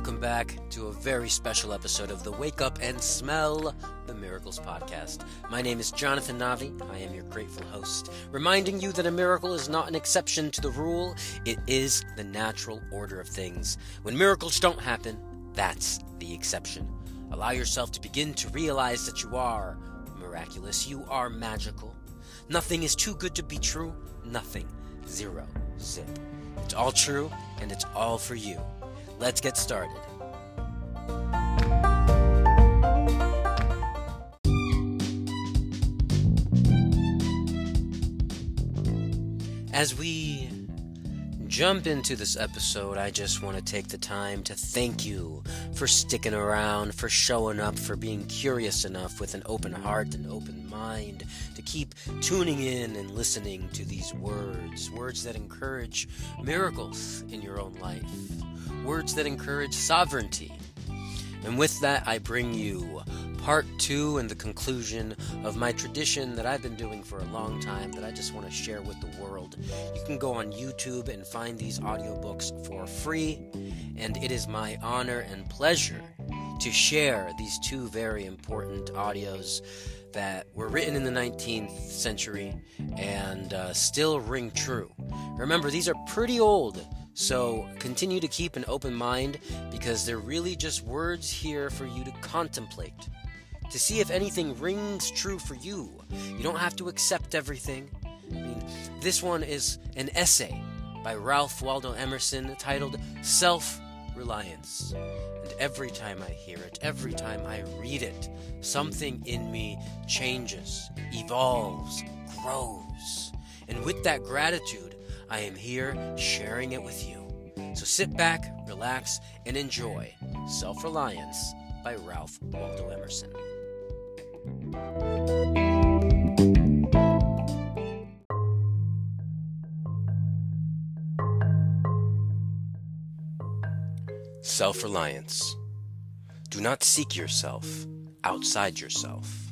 welcome back to a very special episode of the Wake Up and Smell the Miracles podcast. My name is Jonathan Navi. I am your grateful host, reminding you that a miracle is not an exception to the rule. It is the natural order of things. When miracles don't happen, that's the exception. Allow yourself to begin to realize that you are miraculous. You are magical. Nothing is too good to be true. Nothing. Zero. Zip. It's all true, and it's all for you. Let's get started. As we jump into this episode, I just want to take the time to thank you for sticking around, for showing up, for being curious enough with an open heart and open mind to keep tuning in and listening to these words that encourage miracles in your own life. Words that encourage sovereignty. And with that, I bring you part 2 and the conclusion of my tradition that I've been doing for a long time that I just want to share with the world. You can go on YouTube and find these audiobooks for free, and it is my honor and pleasure to share these 2 very important audios that were written in the 19th century and still ring true. Remember, these are pretty old, so continue to keep an open mind because they're really just words here for you to contemplate, to see if anything rings true for you. You don't have to accept everything. This one is an essay by Ralph Waldo Emerson titled Self-Reliance. And every time I hear it, every time I read it, something in me changes, evolves, grows. And with that gratitude, I am here sharing it with you. So sit back, relax, and enjoy Self-Reliance by Ralph Waldo Emerson. Self-reliance. Do not seek yourself outside yourself.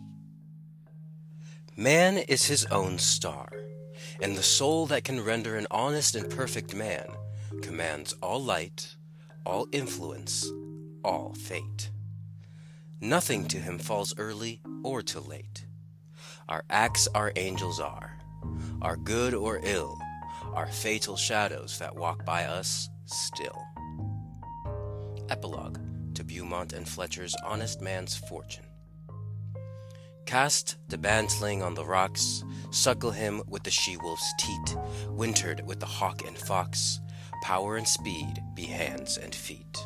Man is his own star, and the soul that can render an honest and perfect man commands all light, all influence, all fate. Nothing to him falls early or too late. Our acts our angels are good or ill, are fatal shadows that walk by us still. Epilogue to Beaumont and Fletcher's Honest Man's Fortune. Cast the bantling on the rocks, suckle him with the she-wolf's teat, wintered with the hawk and fox, power and speed be hands and feet.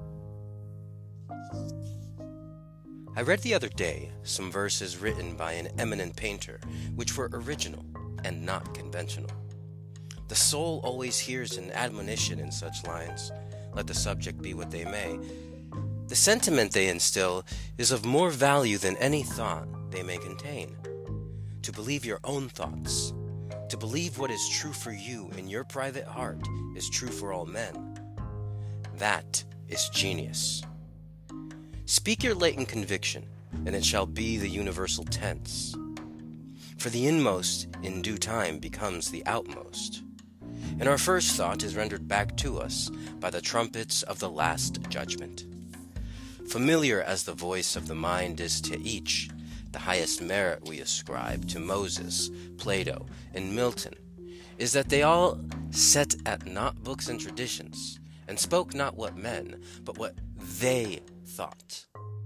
I read the other day some verses written by an eminent painter, which were original and not conventional. The soul always hears an admonition in such lines, let the subject be what they may. The sentiment they instill is of more value than any thought they may contain. To believe your own thoughts, to believe what is true for you in your private heart is true for all men. That is genius. Speak your latent conviction, and it shall be the universal tense. For the inmost in due time becomes the outmost, and our first thought is rendered back to us by the trumpets of the last judgment. Familiar as the voice of the mind is to each, the highest merit we ascribe to Moses, Plato, and Milton is that they all set at naught books and traditions, and spoke not what men, but what they thought.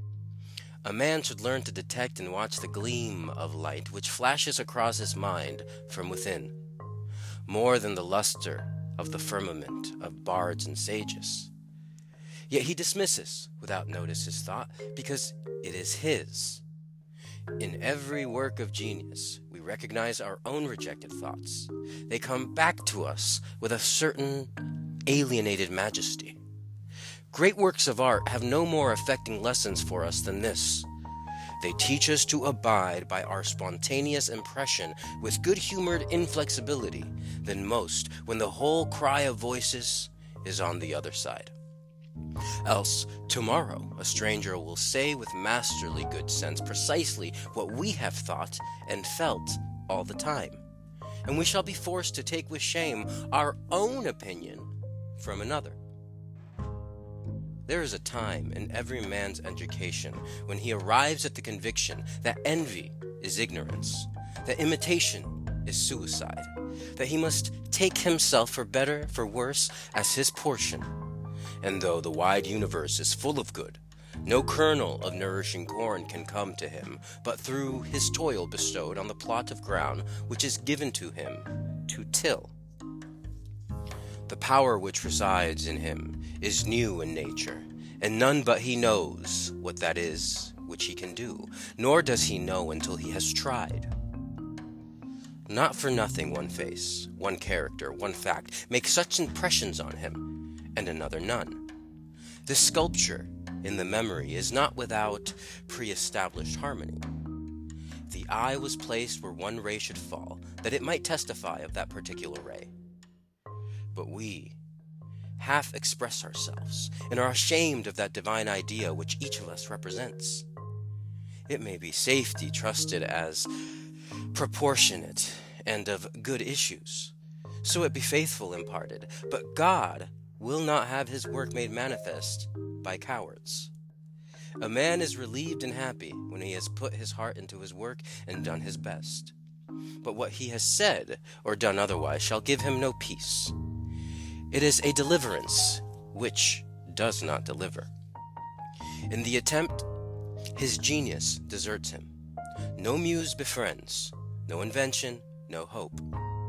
A man should learn to detect and watch the gleam of light which flashes across his mind from within, more than the luster of the firmament of bards and sages. Yet he dismisses without notice his thought, because it is his. In every work of genius, we recognize our own rejected thoughts. They come back to us with a certain alienated majesty. Great works of art have no more affecting lessons for us than this. They teach us to abide by our spontaneous impression with good-humored inflexibility than most when the whole cry of voices is on the other side. Else, tomorrow, a stranger will say with masterly good sense precisely what we have thought and felt all the time, and we shall be forced to take with shame our own opinion from another. There is a time in every man's education when he arrives at the conviction that envy is ignorance, that imitation is suicide, that he must take himself for better, for worse, as his portion. And though the wide universe is full of good, no kernel of nourishing corn can come to him but through his toil bestowed on the plot of ground which is given to him to till. The power which resides in him is new in nature, and none but he knows what that is which he can do, nor does he know until he has tried. Not for nothing one face, one character, one fact makes such impressions on him, and another none. This sculpture in the memory is not without pre-established harmony. The eye was placed where one ray should fall, that it might testify of that particular ray. But we half express ourselves and are ashamed of that divine idea which each of us represents. It may be safety trusted as proportionate and of good issues, so it be faithful imparted, but God will not have his work made manifest by cowards. A man is relieved and happy when he has put his heart into his work and done his best. But what he has said or done otherwise shall give him no peace. It is a deliverance which does not deliver. In the attempt, his genius deserts him. No muse befriends, no invention, no hope.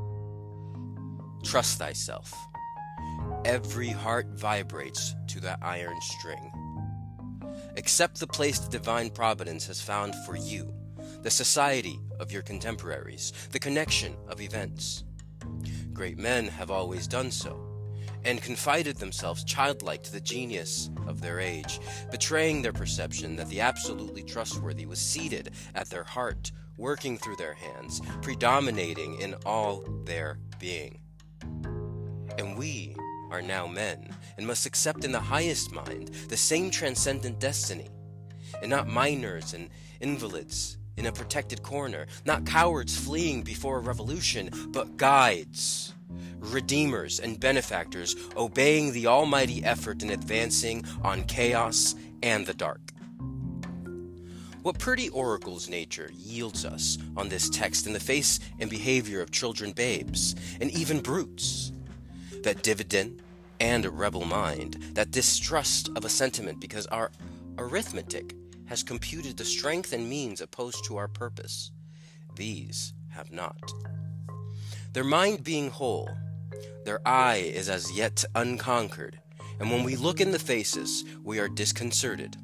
Trust thyself. Every heart vibrates to that iron string. Accept the place the divine providence has found for you, the society of your contemporaries, the connection of events. Great men have always done so, and confided themselves childlike to the genius of their age, betraying their perception that the absolutely trustworthy was seated at their heart, working through their hands, predominating in all their being. And we are now men, and must accept in the highest mind the same transcendent destiny, and not minors and invalids in a protected corner, not cowards fleeing before a revolution, but guides, redeemers and benefactors obeying the almighty effort and advancing on chaos and the dark. What pretty oracles nature yields us on this text in the face and behavior of children, babes, and even brutes. That dividend and a rebel mind, that distrust of a sentiment because our arithmetic has computed the strength and means opposed to our purpose. These have not. Their mind being whole, their eye is as yet unconquered, and when we look in the faces, we are disconcerted.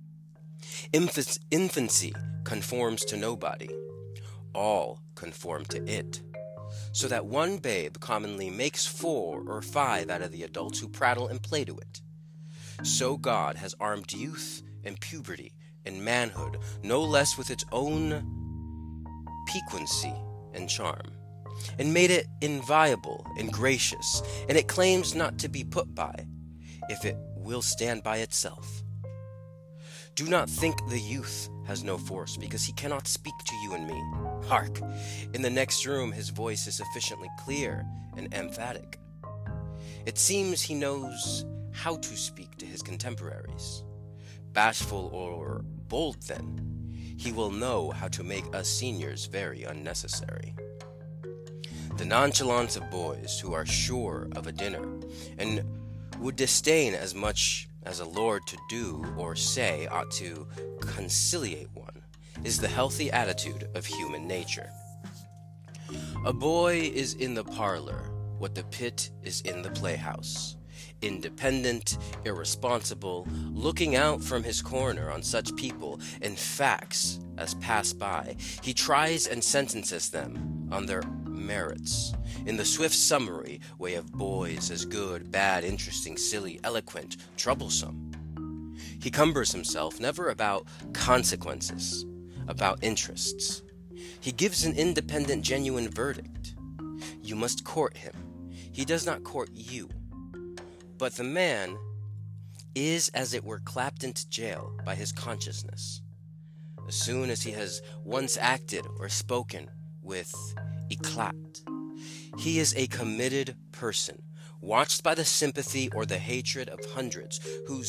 Infancy conforms to nobody. All conform to it. So that one babe commonly makes 4 or 5 out of the adults who prattle and play to it. So God has armed youth and puberty and manhood no less with its own piquancy and charm, and made it inviolable and gracious, and it claims not to be put by, if it will stand by itself. Do not think the youth has no force, because he cannot speak to you and me. Hark! In the next room his voice is sufficiently clear and emphatic. It seems he knows how to speak to his contemporaries. Bashful or bold, then, he will know how to make us seniors very unnecessary. The nonchalance of boys who are sure of a dinner, and would disdain as much as a lord to do or say ought to conciliate one, is the healthy attitude of human nature. A boy is in the parlor what the pit is in the playhouse, independent, irresponsible, looking out from his corner on such people and facts as pass by. He tries and sentences them on their merits, in the swift summary way of boys as good, bad, interesting, silly, eloquent, troublesome. He cumbers himself never about consequences, about interests. He gives an independent, genuine verdict. You must court him. He does not court you. But the man is as it were clapped into jail by his consciousness. As soon as he has once acted or spoken with eclat, he is a committed person, watched by the sympathy or the hatred of hundreds, whose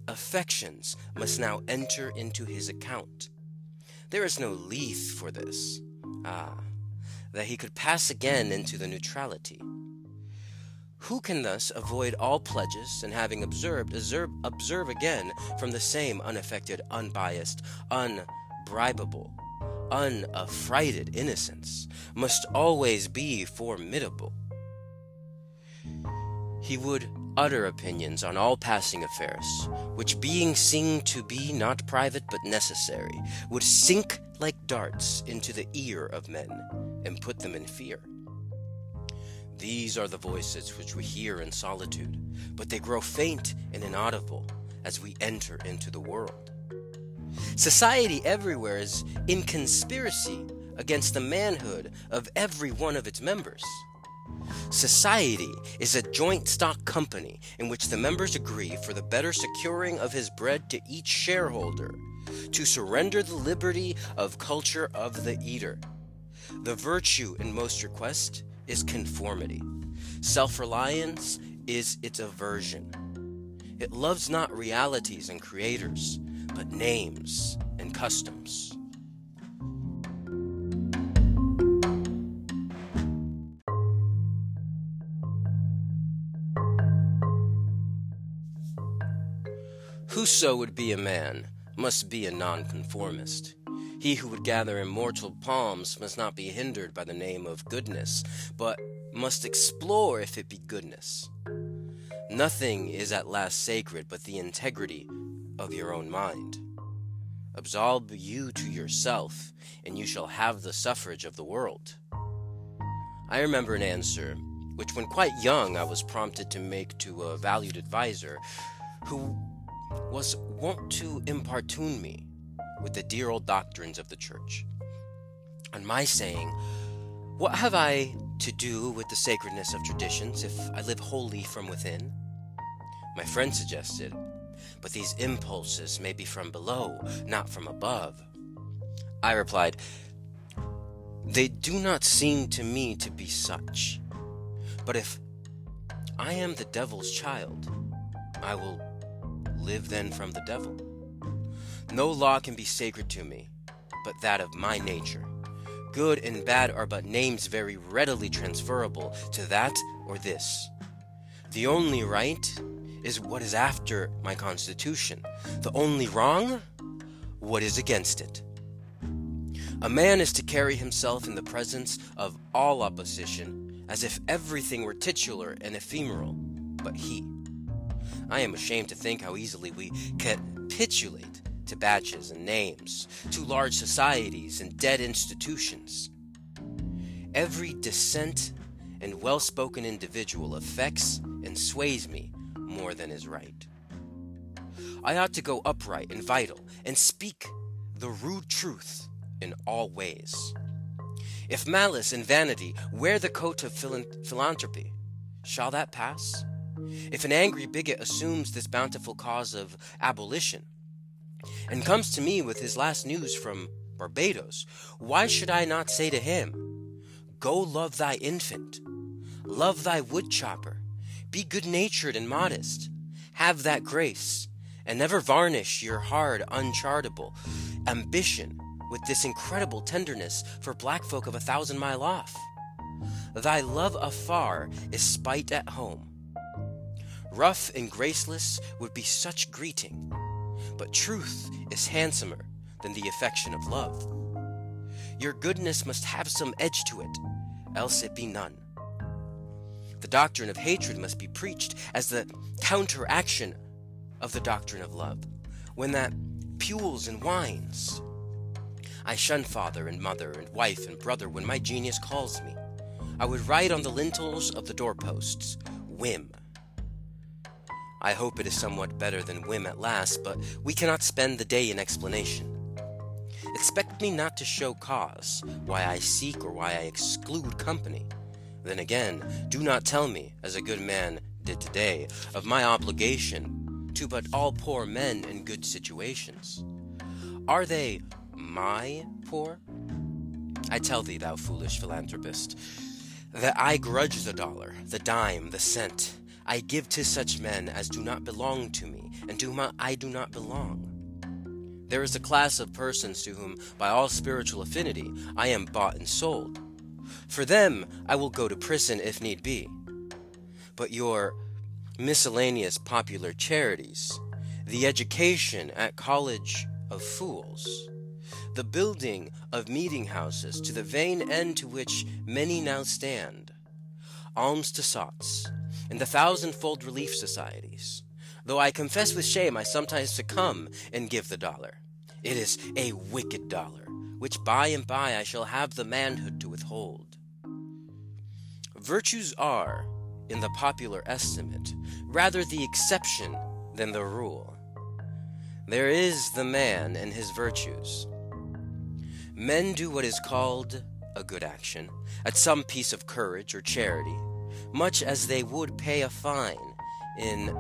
affections must now enter into his account. There is no lethe for this. That he could pass again into the neutrality. Who can thus avoid all pledges, and having observe again from the same unaffected, unbiased, unbribable, unaffrighted innocence, must always be formidable. He would utter opinions on all passing affairs, which being seen to be not private but necessary, would sink like darts into the ear of men, and put them in fear. These are the voices which we hear in solitude, but they grow faint and inaudible as we enter into the world. Society everywhere is in conspiracy against the manhood of every one of its members. Society is a joint stock company in which the members agree, for the better securing of his bread to each shareholder, to surrender the liberty of culture of the eater. The virtue in most request is conformity. Self-reliance is its aversion. It loves not realities and creators, but names and customs. Whoso would be a man must be a nonconformist. He who would gather immortal palms must not be hindered by the name of goodness, but must explore if it be goodness. Nothing is at last sacred but the integrity of your own mind. Absolve you to yourself, and you shall have the suffrage of the world. I remember an answer, which when quite young I was prompted to make to a valued adviser, who was wont to importune me with the dear old doctrines of the church. On my saying, "What have I to do with the sacredness of traditions if I live wholly from within?" My friend suggested, "But these impulses may be from below, not from above." I replied, "They do not seem to me to be such. But if I am the devil's child, I will live then from the devil. No law can be sacred to me, but that of my nature. Good and bad are but names very readily transferable to that or this. The only right is what is after my constitution. The only wrong, what is against it. A man is to carry himself in the presence of all opposition as if everything were titular and ephemeral, but he. I am ashamed to think how easily we capitulate to badges and names, to large societies and dead institutions. Every decent and well-spoken individual affects and sways me more than is right. I ought to go upright and vital, and speak the rude truth in all ways. If malice and vanity wear the coat of philanthropy, shall that pass? If an angry bigot assumes this bountiful cause of abolition, and comes to me with his last news from Barbados, why should I not say to him, "Go love thy infant, love thy woodchopper, be good-natured and modest, have that grace, and never varnish your hard, uncharitable ambition with this incredible tenderness for black folk of 1,000 miles off. Thy love afar is spite at home. Rough and graceless would be such greeting, but truth is handsomer than the affection of love. Your goodness must have some edge to it, else it be none. The doctrine of hatred must be preached as the counteraction of the doctrine of love, when that pules and whines. I shun father and mother and wife and brother when my genius calls me. I would write on the lintels of the doorposts, whim. I hope it is somewhat better than whim at last, but we cannot spend the day in explanation. Expect me not to show cause why I seek or why I exclude company. Then again, do not tell me, as a good man did today, of my obligation to but all poor men in good situations. Are they my poor? I tell thee, thou foolish philanthropist, that I grudge the dollar, the dime, the cent. I give to such men as do not belong to me, and to whom I do not belong. There is a class of persons to whom, by all spiritual affinity, I am bought and sold. For them I will go to prison if need be. But your miscellaneous popular charities, the education at college of fools, the building of meeting houses to the vain end to which many now stand, alms to sots, and the thousandfold relief societies, though I confess with shame I sometimes succumb and give the dollar. It is a wicked dollar, which by and by I shall have the manhood to withhold. Virtues are, in the popular estimate, rather the exception than the rule. There is the man and his virtues. Men do what is called a good action, at some piece of courage or charity, much as they would pay a fine in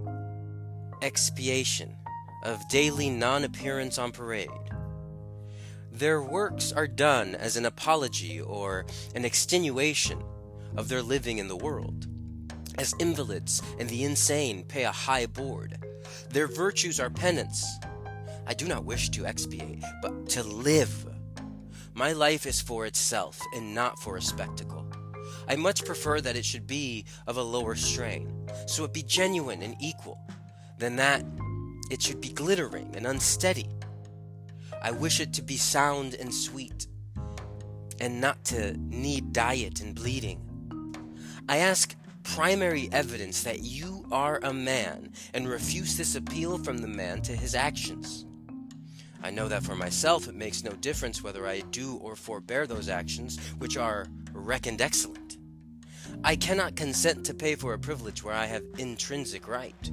expiation of daily non-appearance on parade. Their works are done as an apology or an extenuation of their living in the world. As invalids and the insane pay a high board, their virtues are penance. I do not wish to expiate, but to live. My life is for itself and not for a spectacle. I much prefer that it should be of a lower strain, so it be genuine and equal, than that it should be glittering and unsteady. I wish it to be sound and sweet, and not to need diet and bleeding. I ask primary evidence that you are a man, and refuse this appeal from the man to his actions. I know that for myself it makes no difference whether I do or forbear those actions which are reckoned excellent. I cannot consent to pay for a privilege where I have intrinsic right.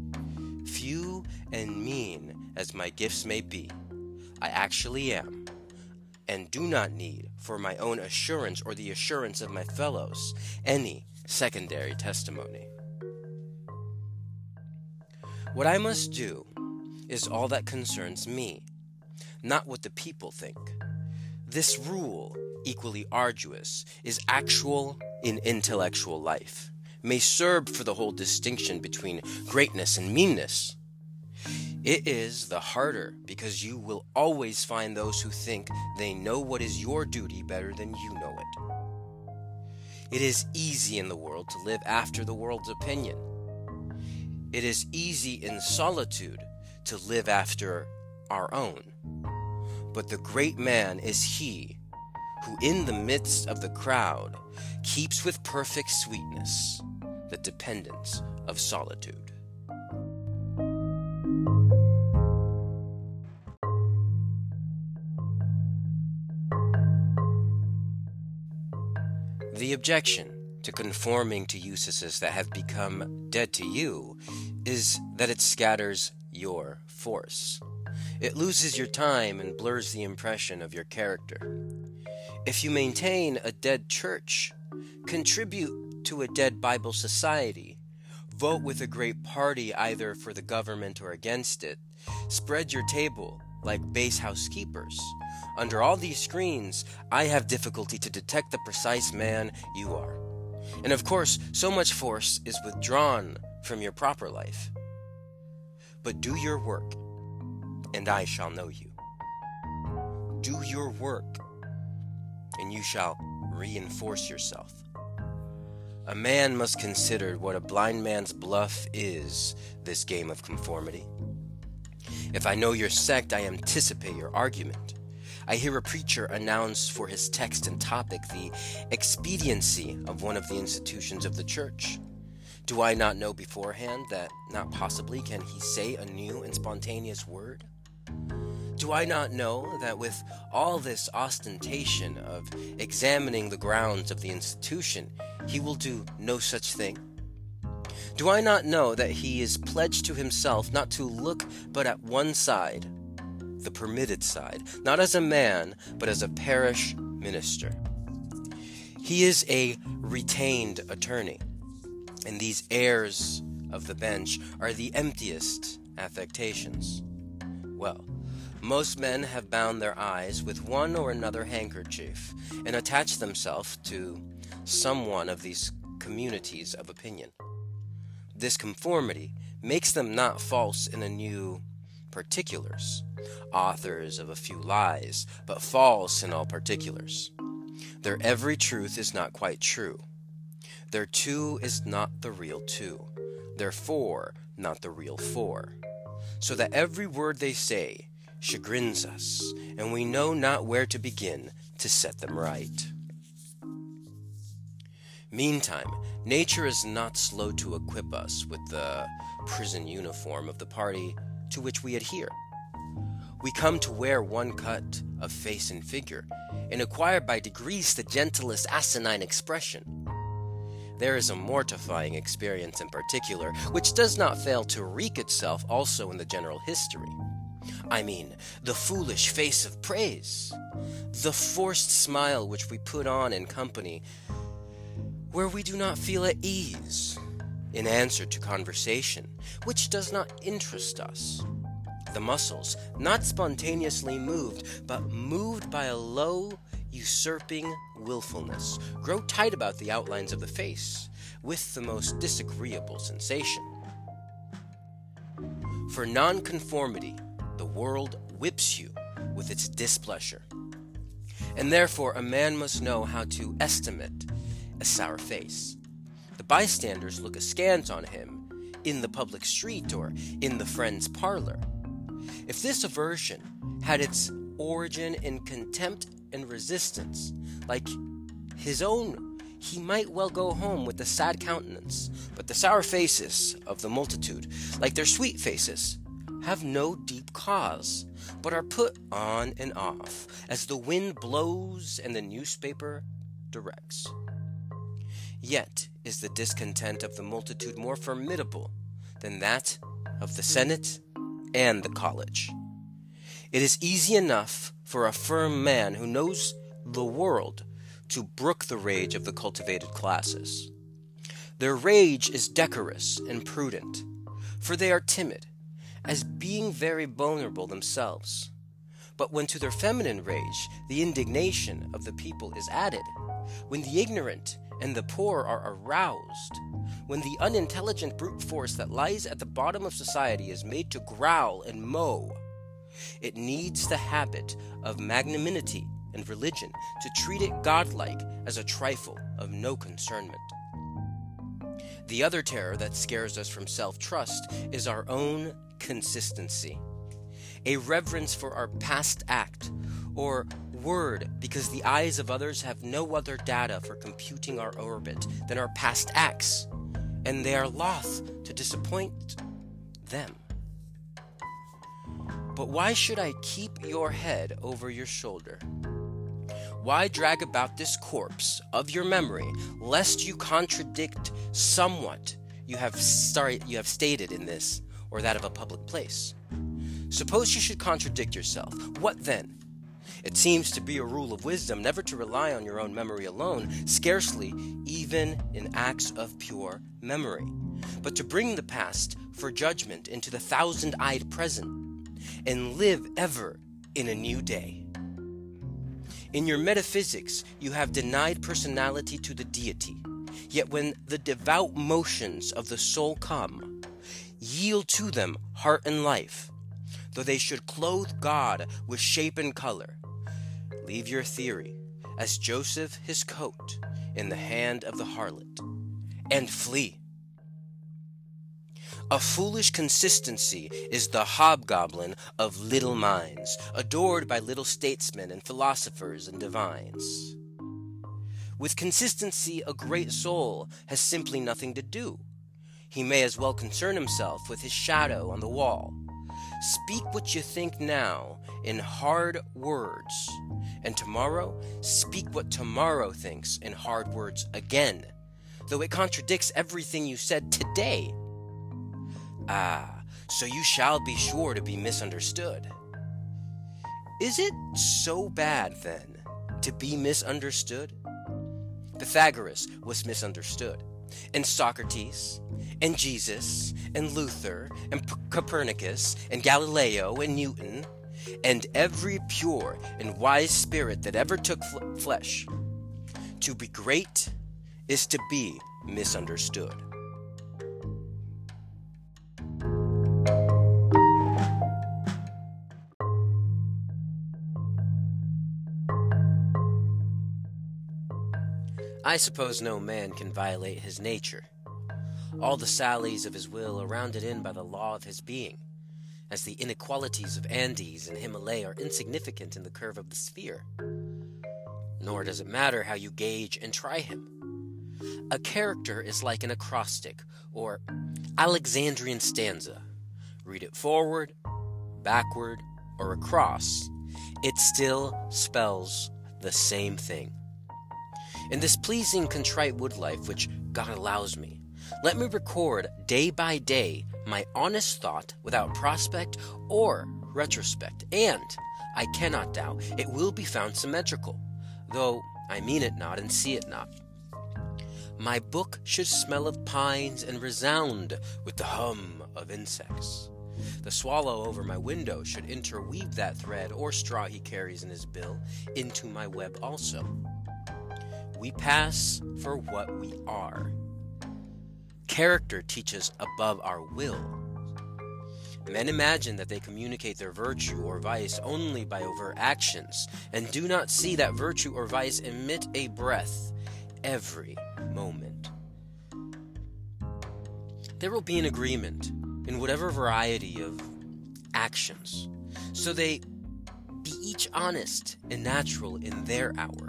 Few and mean as my gifts may be, I actually am, and do not need, for my own assurance or the assurance of my fellows, any secondary testimony. What I must do is all that concerns me, not what the people think. This rule, equally arduous, is actual in intellectual life, may serve for the whole distinction between greatness and meanness. It is the harder because you will always find those who think they know what is your duty better than you know it. It is easy in the world to live after the world's opinion. It is easy in solitude to live after our own. But the great man is he who in the midst of the crowd keeps with perfect sweetness the dependence of solitude. The objection to conforming to usages that have become dead to you is that it scatters your force. It loses your time and blurs the impression of your character. If you maintain a dead church, contribute to a dead Bible society, vote with a great party either for the government or against it, spread your table like base housekeepers, under all these screens, I have difficulty to detect the precise man you are. And of course, so much force is withdrawn from your proper life. But do your work, and I shall know you. Do your work, and you shall reinforce yourself. A man must consider what a blind man's bluff is, this game of conformity. If I know your sect, I anticipate your argument. I hear a preacher announce for his text and topic the expediency of one of the institutions of the church. Do I not know beforehand that not possibly can he say a new and spontaneous word? Do I not know that with all this ostentation of examining the grounds of the institution, he will do no such thing? Do I not know that he is pledged to himself not to look but at one side, the permitted side, not as a man, but as a parish minister? He is a retained attorney, and these airs of the bench are the emptiest affectations. Well, most men have bound their eyes with one or another handkerchief and attached themselves to some one of these communities of opinion. This conformity makes them not false in a new particulars, authors of a few lies, but false in all particulars. Their every truth is not quite true. Their two is not the real two. Their four not the real four. So that every word they say chagrins us, and we know not where to begin to set them right. Meantime, nature is not slow to equip us with the prison uniform of the party to which we adhere. We come to wear one cut of face and figure, and acquire by degrees the gentlest asinine expression. There is a mortifying experience in particular, which does not fail to wreak itself also in the general history. I mean, the foolish face of praise, the forced smile which we put on in company where we do not feel at ease, in answer to conversation which does not interest us. The muscles, not spontaneously moved, but moved by a low, usurping willfulness, grow tight about the outlines of the face, with the most disagreeable sensation. For nonconformity, the world whips you with its displeasure, and therefore a man must know how to estimate a sour face. The bystanders look askance on him in the public street or in the friend's parlor. If this aversion had its origin in contempt and resistance, like his own, he might well go home with a sad countenance. But the sour faces of the multitude, like their sweet faces, have no deep cause, but are put on and off as the wind blows and the newspaper directs. Yet is the discontent of the multitude more formidable than that of the Senate and the college. It is easy enough for a firm man who knows the world to brook the rage of the cultivated classes. Their rage is decorous and prudent, for they are timid, as being very vulnerable themselves. But when to their feminine rage the indignation of the people is added, when the ignorant and the poor are aroused, when the unintelligent brute force that lies at the bottom of society is made to growl and mow, it needs the habit of magnanimity and religion to treat it godlike as a trifle of no concernment. The other terror that scares us from self-trust is our own consistency, a reverence for our past act or word, because the eyes of others have no other data for computing our orbit than our past acts, and they are loth to disappoint them. But why should I keep your head over your shoulder? Why drag about this corpse of your memory, lest you contradict somewhat you have stated in this or that of a public place? Suppose you should contradict yourself. What then? It seems to be a rule of wisdom never to rely on your own memory alone, scarcely even in acts of pure memory, but to bring the past for judgment into the thousand-eyed present, and live ever in a new day. In your metaphysics, you have denied personality to the deity, yet when the devout motions of the soul come, yield to them heart and life, though they should clothe God with shape and color. Leave your theory, as Joseph his coat, in the hand of the harlot, and flee. A foolish consistency is the hobgoblin of little minds, adored by little statesmen and philosophers and divines. With consistency, a great soul has simply nothing to do. He may as well concern himself with his shadow on the wall. Speak what you think now in hard words, and tomorrow speak what tomorrow thinks in hard words again, though it contradicts everything you said today. So you shall be sure to be misunderstood. Is it so bad, then, to be misunderstood? Pythagoras was misunderstood, and Socrates, and Jesus, and Luther, and Copernicus, and Galileo, and Newton, and every pure and wise spirit that ever took flesh. To be great is to be misunderstood. I suppose no man can violate his nature. All the sallies of his will are rounded in by the law of his being, as the inequalities of Andes and Himalaya are insignificant in the curve of the sphere. Nor does it matter how you gauge and try him. A character is like an acrostic or Alexandrian stanza. Read it forward, backward, or across, it still spells the same thing. In this pleasing, contrite wood life which God allows me, let me record day by day my honest thought without prospect or retrospect, and, I cannot doubt, it will be found symmetrical, though I mean it not and see it not. My book should smell of pines and resound with the hum of insects. The swallow over my window should interweave that thread or straw he carries in his bill into my web also. We pass for what we are. Character teaches above our will. Men imagine that they communicate their virtue or vice only by overt actions, and do not see that virtue or vice emit a breath every moment. There will be an agreement in whatever variety of actions, so they be each honest and natural in their hour.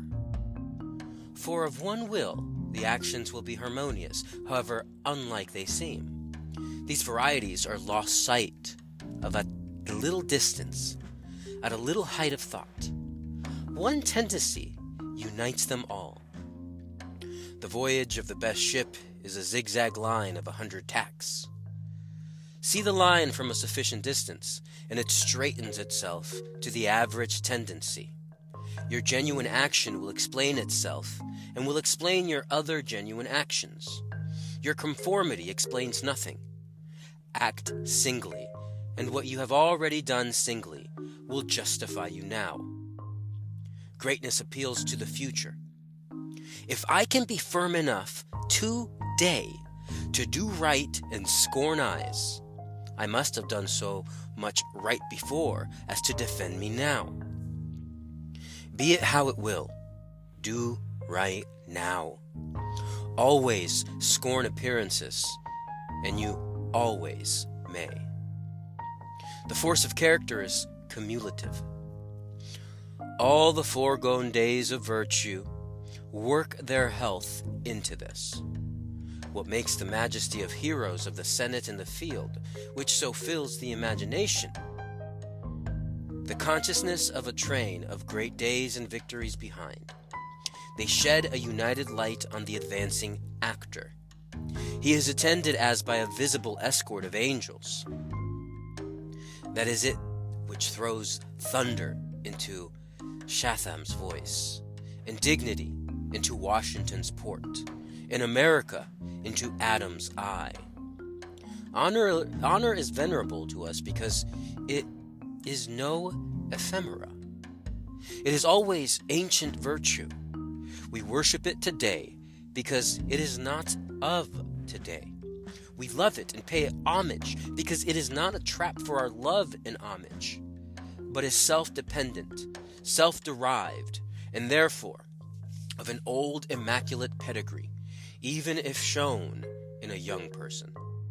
For of one will, the actions will be harmonious, however unlike they seem. These varieties are lost sight of at a little distance, at a little height of thought. One tendency unites them all. The voyage of the best ship is a zigzag line of 100 tacks. See the line from a sufficient distance, and it straightens itself to the average tendency. Your genuine action will explain itself, and will explain your other genuine actions. Your conformity explains nothing. Act singly, and what you have already done singly will justify you now. Greatness appeals to the future. If I can be firm enough today to do right and scorn eyes, I must have done so much right before as to defend me now. Be it how it will, do right now. Always scorn appearances, and you always may. The force of character is cumulative. All the foregone days of virtue work their health into this. What makes the majesty of heroes of the Senate and the field, which so fills the imagination? The consciousness of a train of great days and victories behind. They shed a united light on the advancing actor. He is attended as by a visible escort of angels. That is it which throws thunder into Chatham's voice, and dignity into Washington's port, and America into Adam's eye. Honor is venerable to us because it is no ephemera. It is always ancient virtue. We worship it today because it is not of today. We love it and pay it homage because it is not a trap for our love and homage, but is self-dependent, self-derived, and therefore of an old immaculate pedigree, even if shown in a young person.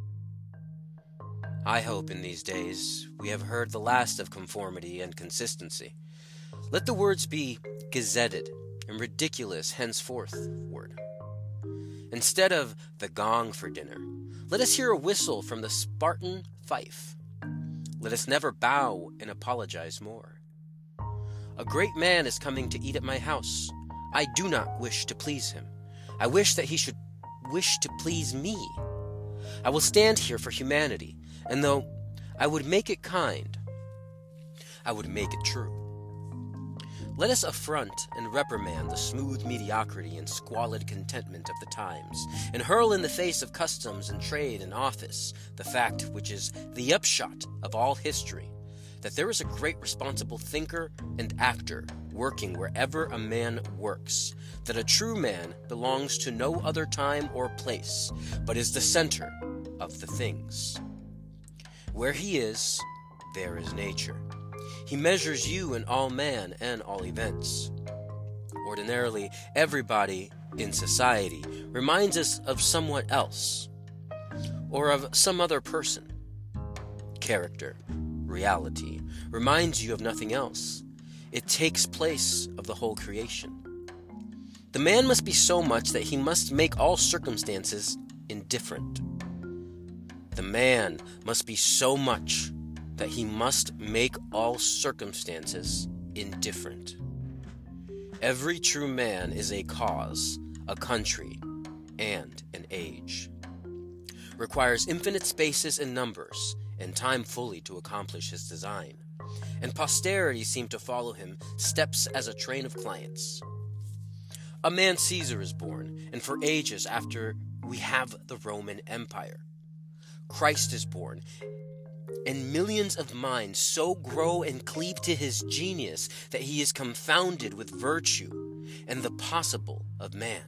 I hope in these days we have heard the last of conformity and consistency. Let the words be gazetted and ridiculous henceforward. Instead of the gong for dinner, let us hear a whistle from the Spartan fife. Let us never bow and apologize more. A great man is coming to eat at my house. I do not wish to please him. I wish that he should wish to please me. I will stand here for humanity, and though I would make it kind, I would make it true. Let us affront and reprimand the smooth mediocrity and squalid contentment of the times, and hurl in the face of customs and trade and office the fact which is the upshot of all history, that there is a great responsible thinker and actor working wherever a man works, that a true man belongs to no other time or place, but is the center of the things. Where he is, there is nature. He measures you in all man and all events. Ordinarily, everybody in society reminds us of someone else, or of some other person. Character, reality, reminds you of nothing else. It takes place of the whole creation. The man must be so much that he must make all circumstances indifferent. The man must be so much that he must make all circumstances indifferent. Every true man is a cause, a country, and an age. Requires infinite spaces and numbers, and time fully to accomplish his design. And posterity seem to follow him, steps as a train of clients. A man Caesar is born, and for ages after we have the Roman Empire. Christ is born, and millions of minds so grow and cleave to his genius that he is confounded with virtue and the possible of man.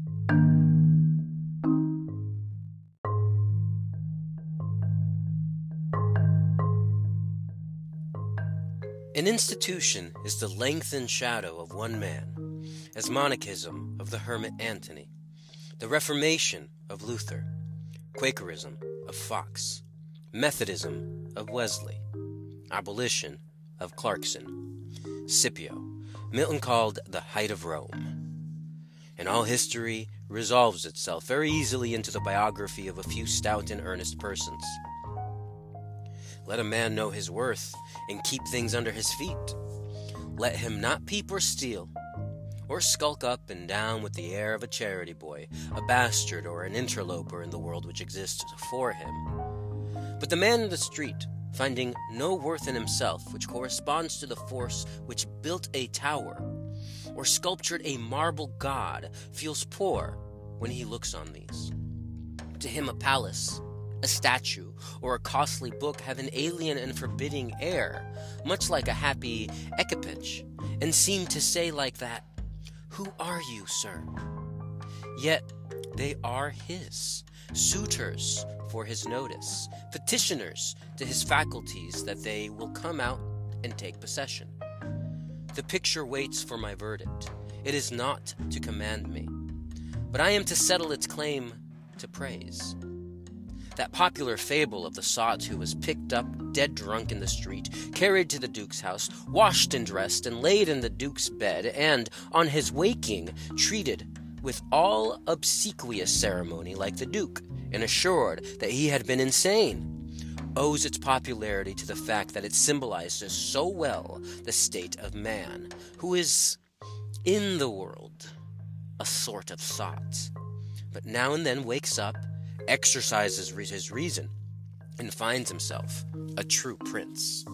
An institution is the lengthened shadow of one man, as monachism of the hermit Antony, the Reformation of Luther, Quakerism of Fox, Methodism of Wesley, abolition of Clarkson, Scipio, Milton called the height of Rome. And all history resolves itself very easily into the biography of a few stout and earnest persons. Let a man know his worth and keep things under his feet. Let him not peep or steal, or skulk up and down with the air of a charity boy, a bastard or an interloper in the world which exists for him. But the man in the street, finding no worth in himself which corresponds to the force which built a tower, or sculptured a marble god, feels poor when he looks on these. To him a palace, a statue, or a costly book have an alien and forbidding air, much like a happy equipage, and seem to say like that, "Who are you, sir?" Yet they are his, suitors for his notice, petitioners to his faculties that they will come out and take possession. The picture waits for my verdict. It is not to command me, but I am to settle its claim to praise. That popular fable of the sot who was picked up dead drunk in the street, carried to the Duke's house, washed and dressed, and laid in the Duke's bed, and, on his waking, treated with all obsequious ceremony like the Duke, and assured that he had been insane, owes its popularity to the fact that it symbolizes so well the state of man, who is in the world a sort of sot, but now and then wakes up, exercises his reason, and finds himself a true prince.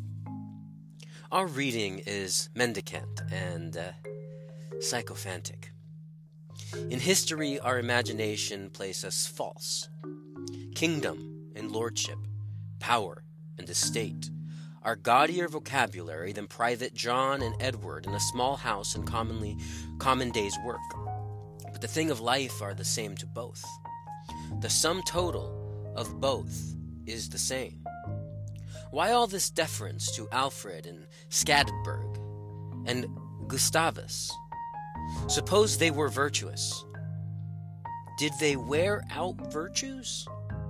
Our reading is mendicant and sycophantic. In history, our imagination plays us false. Kingdom and lordship, power and estate, are gaudier vocabulary than Private John and Edward in a small house and common day's work. But the thing of life are the same to both. The sum total of both is the same. Why all this deference to Alfred and Scaddenberg and Gustavus? Suppose they were virtuous. Did they wear out virtues?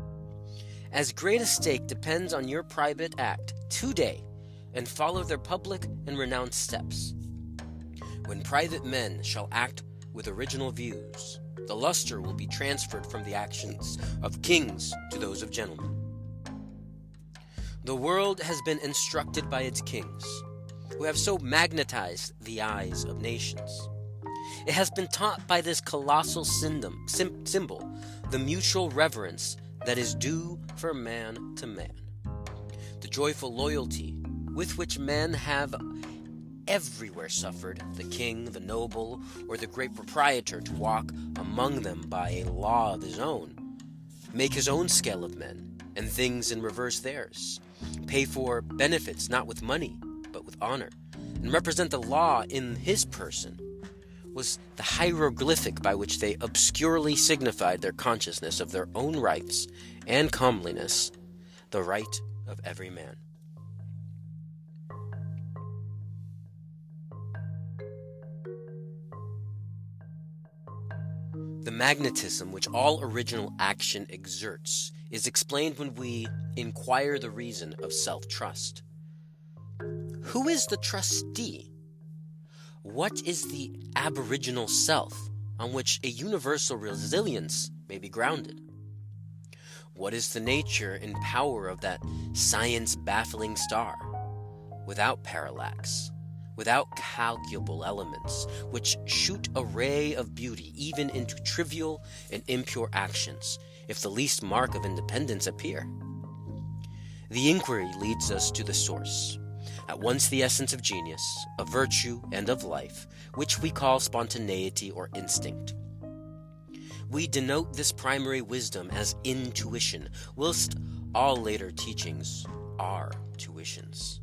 As great a stake depends on your private act today, and follow their public and renounced steps. When private men shall act with original views, the luster will be transferred from the actions of kings to those of gentlemen. The world has been instructed by its kings, who have so magnetized the eyes of nations. It has been taught by this colossal symbol, the mutual reverence that is due for man to man. The joyful loyalty with which men have everywhere suffered the king, the noble, or the great proprietor to walk among them by a law of his own, make his own scale of men, and things in reverse theirs, pay for benefits not with money, but with honor, and represent the law in his person, was the hieroglyphic by which they obscurely signified their consciousness of their own rights and comeliness, the right of every man. magnetism which all original action exerts is explained when we inquire the reason of self-trust. Who is the trustee? What is the aboriginal self on which a universal resilience may be grounded? What is the nature and power of that science-baffling star, without parallax, without calculable elements, which shoot a ray of beauty even into trivial and impure actions, if the least mark of independence appear? The inquiry leads us to the source, at once the essence of genius, of virtue, and of life, which we call spontaneity or instinct. We denote this primary wisdom as intuition, whilst all later teachings are tuitions.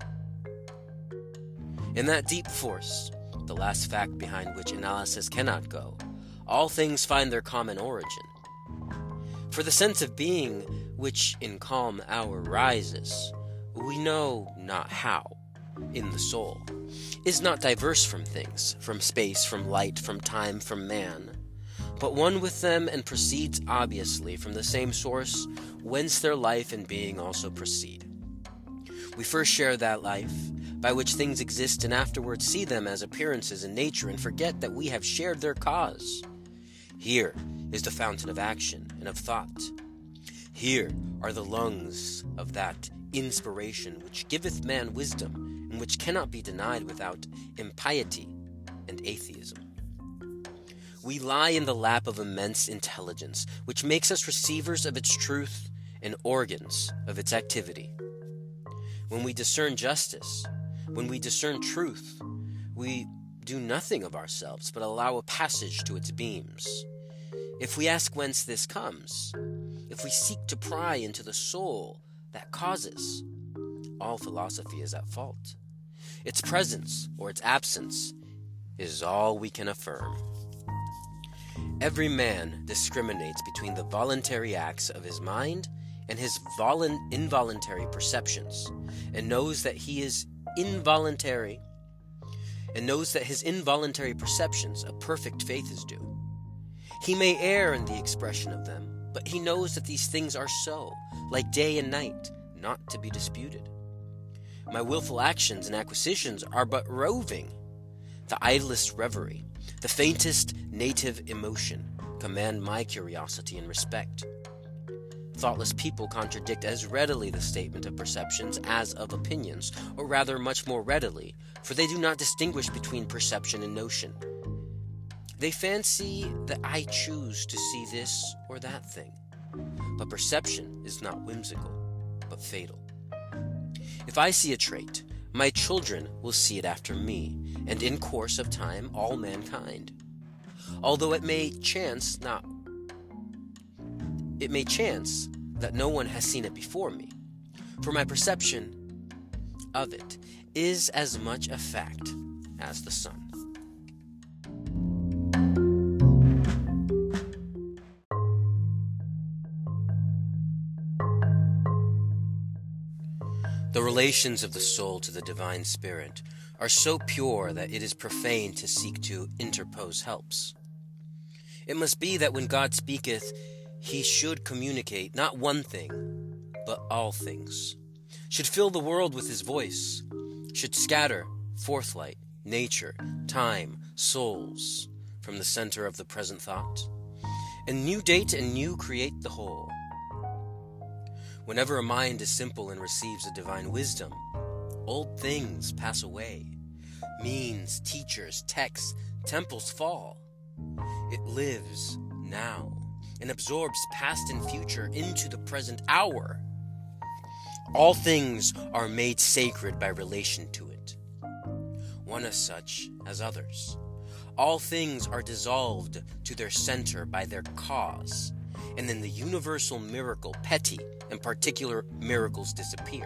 In that deep force, the last fact behind which analysis cannot go, all things find their common origin. For the sense of being which in calm hour rises, we know not how, in the soul, is not diverse from things, from space, from light, from time, from man, but one with them and proceeds obviously from the same source whence their life and being also proceed. We first share that life, by which things exist, and afterwards see them as appearances in nature and forget that we have shared their cause. Here is the fountain of action and of thought. Here are the lungs of that inspiration which giveth man wisdom, and which cannot be denied without impiety and atheism. We lie in the lap of immense intelligence, which makes us receivers of its truth and organs of its activity. When we discern justice, when we discern truth, we do nothing of ourselves, but allow a passage to its beams. If we ask whence this comes, if we seek to pry into the soul that causes, all philosophy is at fault. Its presence or its absence is all we can affirm. Every man discriminates between the voluntary acts of his mind and his involuntary perceptions, and knows that his involuntary perceptions a perfect faith is due. He may err in the expression of them, but he knows that these things are so, like day and night, not to be disputed. My willful actions and acquisitions are but roving. The idlest reverie, the faintest native emotion, command my curiosity and respect. Thoughtless people contradict as readily the statement of perceptions as of opinions, or rather much more readily, for they do not distinguish between perception and notion. They fancy that I choose to see this or that thing, but perception is not whimsical, but fatal. If I see a trait, my children will see it after me, and in course of time all mankind. Although it may chance that no one has seen it before me, for my perception of it is as much a fact as the sun. The relations of the soul to the divine spirit are so pure that it is profane to seek to interpose helps. It must be that when God speaketh, he should communicate not one thing, but all things, should fill the world with his voice, should scatter forth light, nature, time, souls from the center of the present thought, and new date and new create the whole. Whenever a mind is simple and receives a divine wisdom, old things pass away, means, teachers, texts, temples fall. It lives now and absorbs past and future into the present hour. All things are made sacred by relation to it, one as such as others. All things are dissolved to their center by their cause, and in the universal miracle, petty and particular miracles disappear.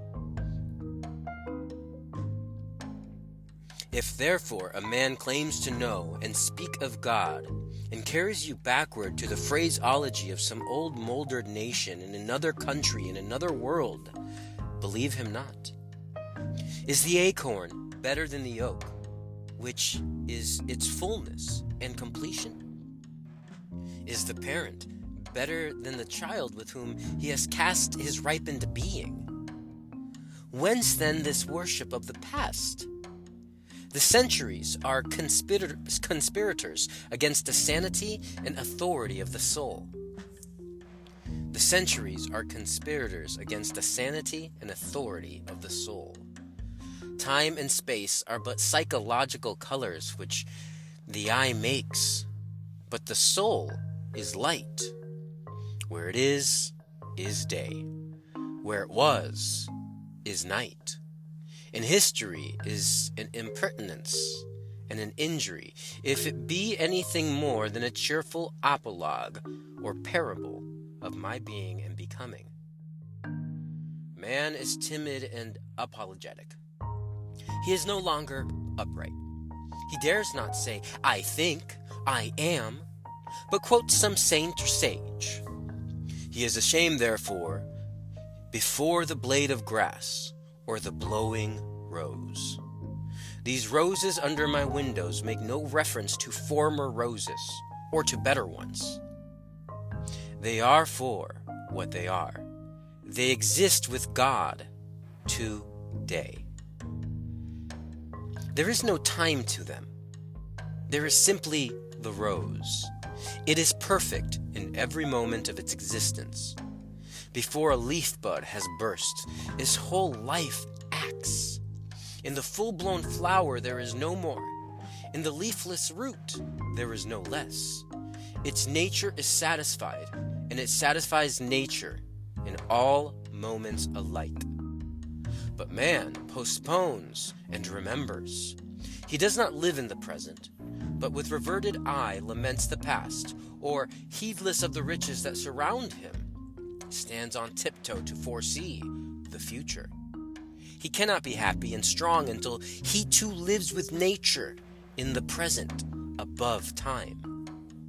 If therefore a man claims to know and speak of God, and carries you backward to the phraseology of some old mouldered nation in another country, in another world, believe him not. Is the acorn better than the oak, which is its fullness and completion? Is the parent better than the child with whom he has cast his ripened being? Whence then this worship of the past? The centuries are conspirators against the sanity and authority of the soul. The centuries are conspirators against the sanity and authority of the soul. Time and space are but psychological colors which the eye makes, but the soul is light. Where it is day. Where it was is night. And history is an impertinence and an injury, if it be anything more than a cheerful apologue or parable of my being and becoming. Man is timid and apologetic. He is no longer upright. He dares not say, "I think," "I am," but quotes some saint or sage. He is ashamed, therefore, before the blade of grass or the blowing rose. These roses under my windows make no reference to former roses or to better ones. They are for what they are. They exist with God today. There is no time to them. There is simply the rose. It is perfect in every moment of its existence. Before a leaf bud has burst, its whole life acts. In the full-blown flower there is no more. In the leafless root there is no less. Its nature is satisfied, and it satisfies nature in all moments alike. But man postpones and remembers. He does not live in the present, but with reverted eye laments the past, or, heedless of the riches that surround him, stands on tiptoe to foresee the future. He cannot be happy and strong until he too lives with nature in the present, above time.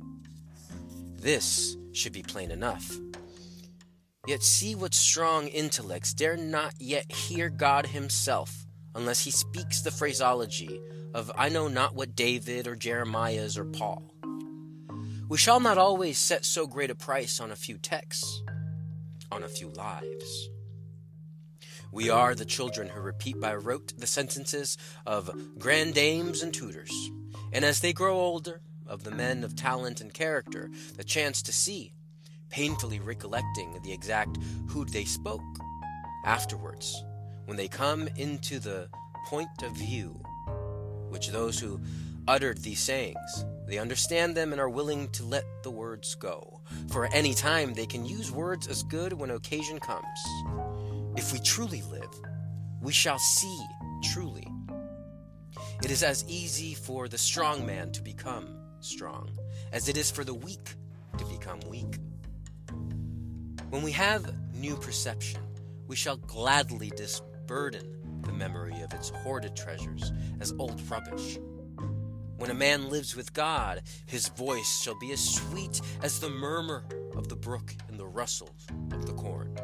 This should be plain enough. Yet see what strong intellects dare not yet hear God himself, unless he speaks the phraseology of I know not what David or Jeremiah's or Paul. We shall not always set so great a price on a few texts, on a few lives. We are the children who repeat by rote the sentences of grandames and tutors, and as they grow older, of the men of talent and character that chance to see, painfully recollecting the exact who they spoke. Afterwards, when they come into the point of view, which those who uttered these sayings, they understand them and are willing to let the words go. For at any time they can use words as good when occasion comes. If we truly live, we shall see truly. It is as easy for the strong man to become strong as it is for the weak to become weak. When we have new perception, we shall gladly disburden the memory of its hoarded treasures as old rubbish. When a man lives with God, his voice shall be as sweet as the murmur of the brook and the rustle of the corn.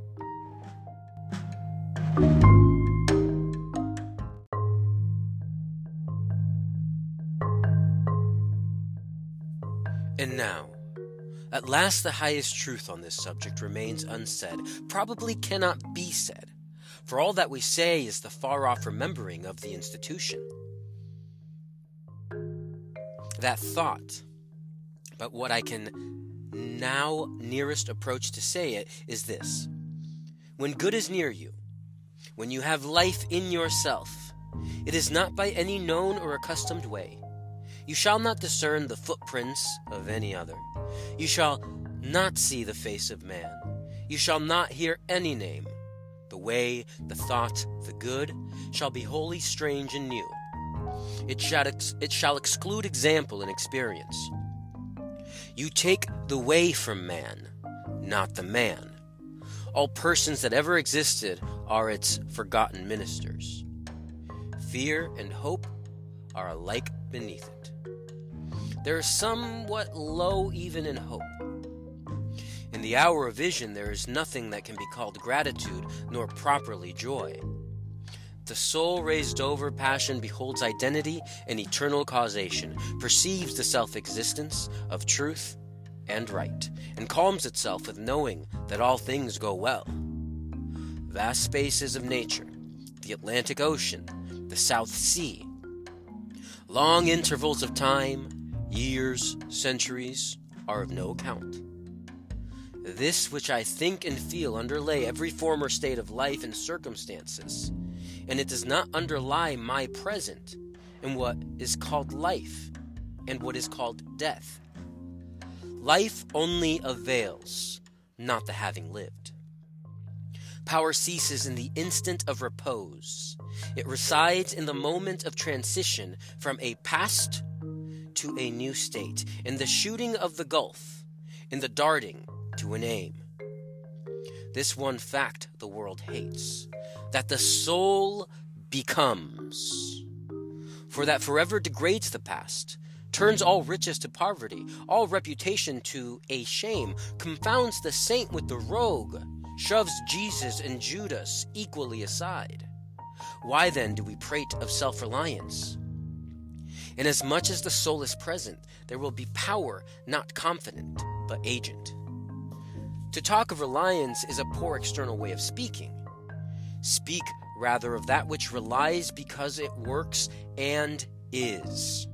And now, at last the highest truth on this subject remains unsaid, probably cannot be said, for all that we say is the far-off remembering of the institution. That thought, but what I can now nearest approach to say it, is this. When good is near you, when you have life in yourself, it is not by any known or accustomed way. You shall not discern the footprints of any other. You shall not see the face of man. You shall not hear any name. The way, the thought, the good shall be wholly strange and new. It shall exclude example and experience. You take the way from man, not the man. All persons that ever existed are its forgotten ministers. Fear and hope are alike beneath it. There is somewhat low even in hope. In the hour of vision there is nothing that can be called gratitude, nor properly joy. The soul raised over passion beholds identity and eternal causation, perceives the self-existence of truth and right, and calms itself with knowing that all things go well. Vast spaces of nature, the Atlantic Ocean, the South Sea, long intervals of time, years, centuries, are of no account. This which I think and feel underlay every former state of life and circumstances, and it does not underlie my present in what is called life and what is called death. Life only avails, not the having lived. Power ceases in the instant of repose. It resides in the moment of transition from a past to a new state, in the shooting of the gulf, in the darting to an aim. This one fact the world hates, that the soul becomes. For that forever degrades the past, turns all riches to poverty, all reputation to a shame, confounds the saint with the rogue, shoves Jesus and Judas equally aside. Why then do we prate of self-reliance? Inasmuch as the soul is present, there will be power, not confident, but agent. To talk of reliance is a poor external way of speaking. Speak rather of that which relies because it works and is.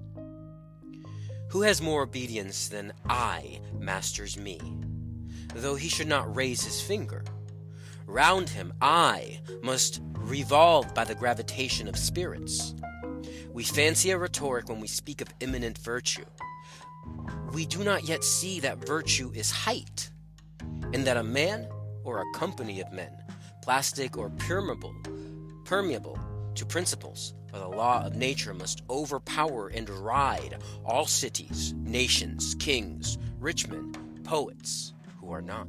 Who has more obedience than I masters me, though he should not raise his finger? Round him I must revolve by the gravitation of spirits. We fancy a rhetoric when we speak of imminent virtue. We do not yet see that virtue is height, and that a man or a company of men, plastic or permeable to principles of the law of nature, must overpower and ride all cities, nations, kings, rich men, poets who are not.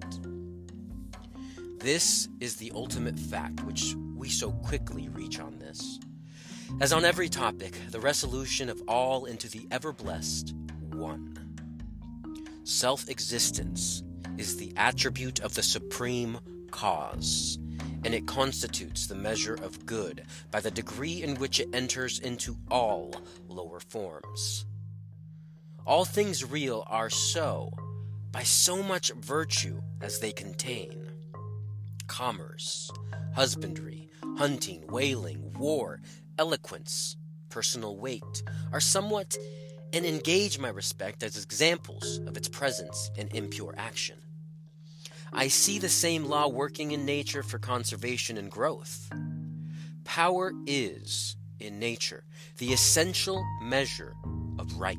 This is the ultimate fact which we so quickly reach on this. As on every topic, the resolution of all into the ever-blessed one. Self-existence is the attribute of the supreme cause, and it constitutes the measure of good by the degree in which it enters into all lower forms. All things real are so, by so much virtue as they contain. Commerce, husbandry, hunting, whaling, war, eloquence, personal weight, are somewhat and engage my respect as examples of its presence and impure action. I see the same law working in nature for conservation and growth. Power is, in nature, the essential measure of right.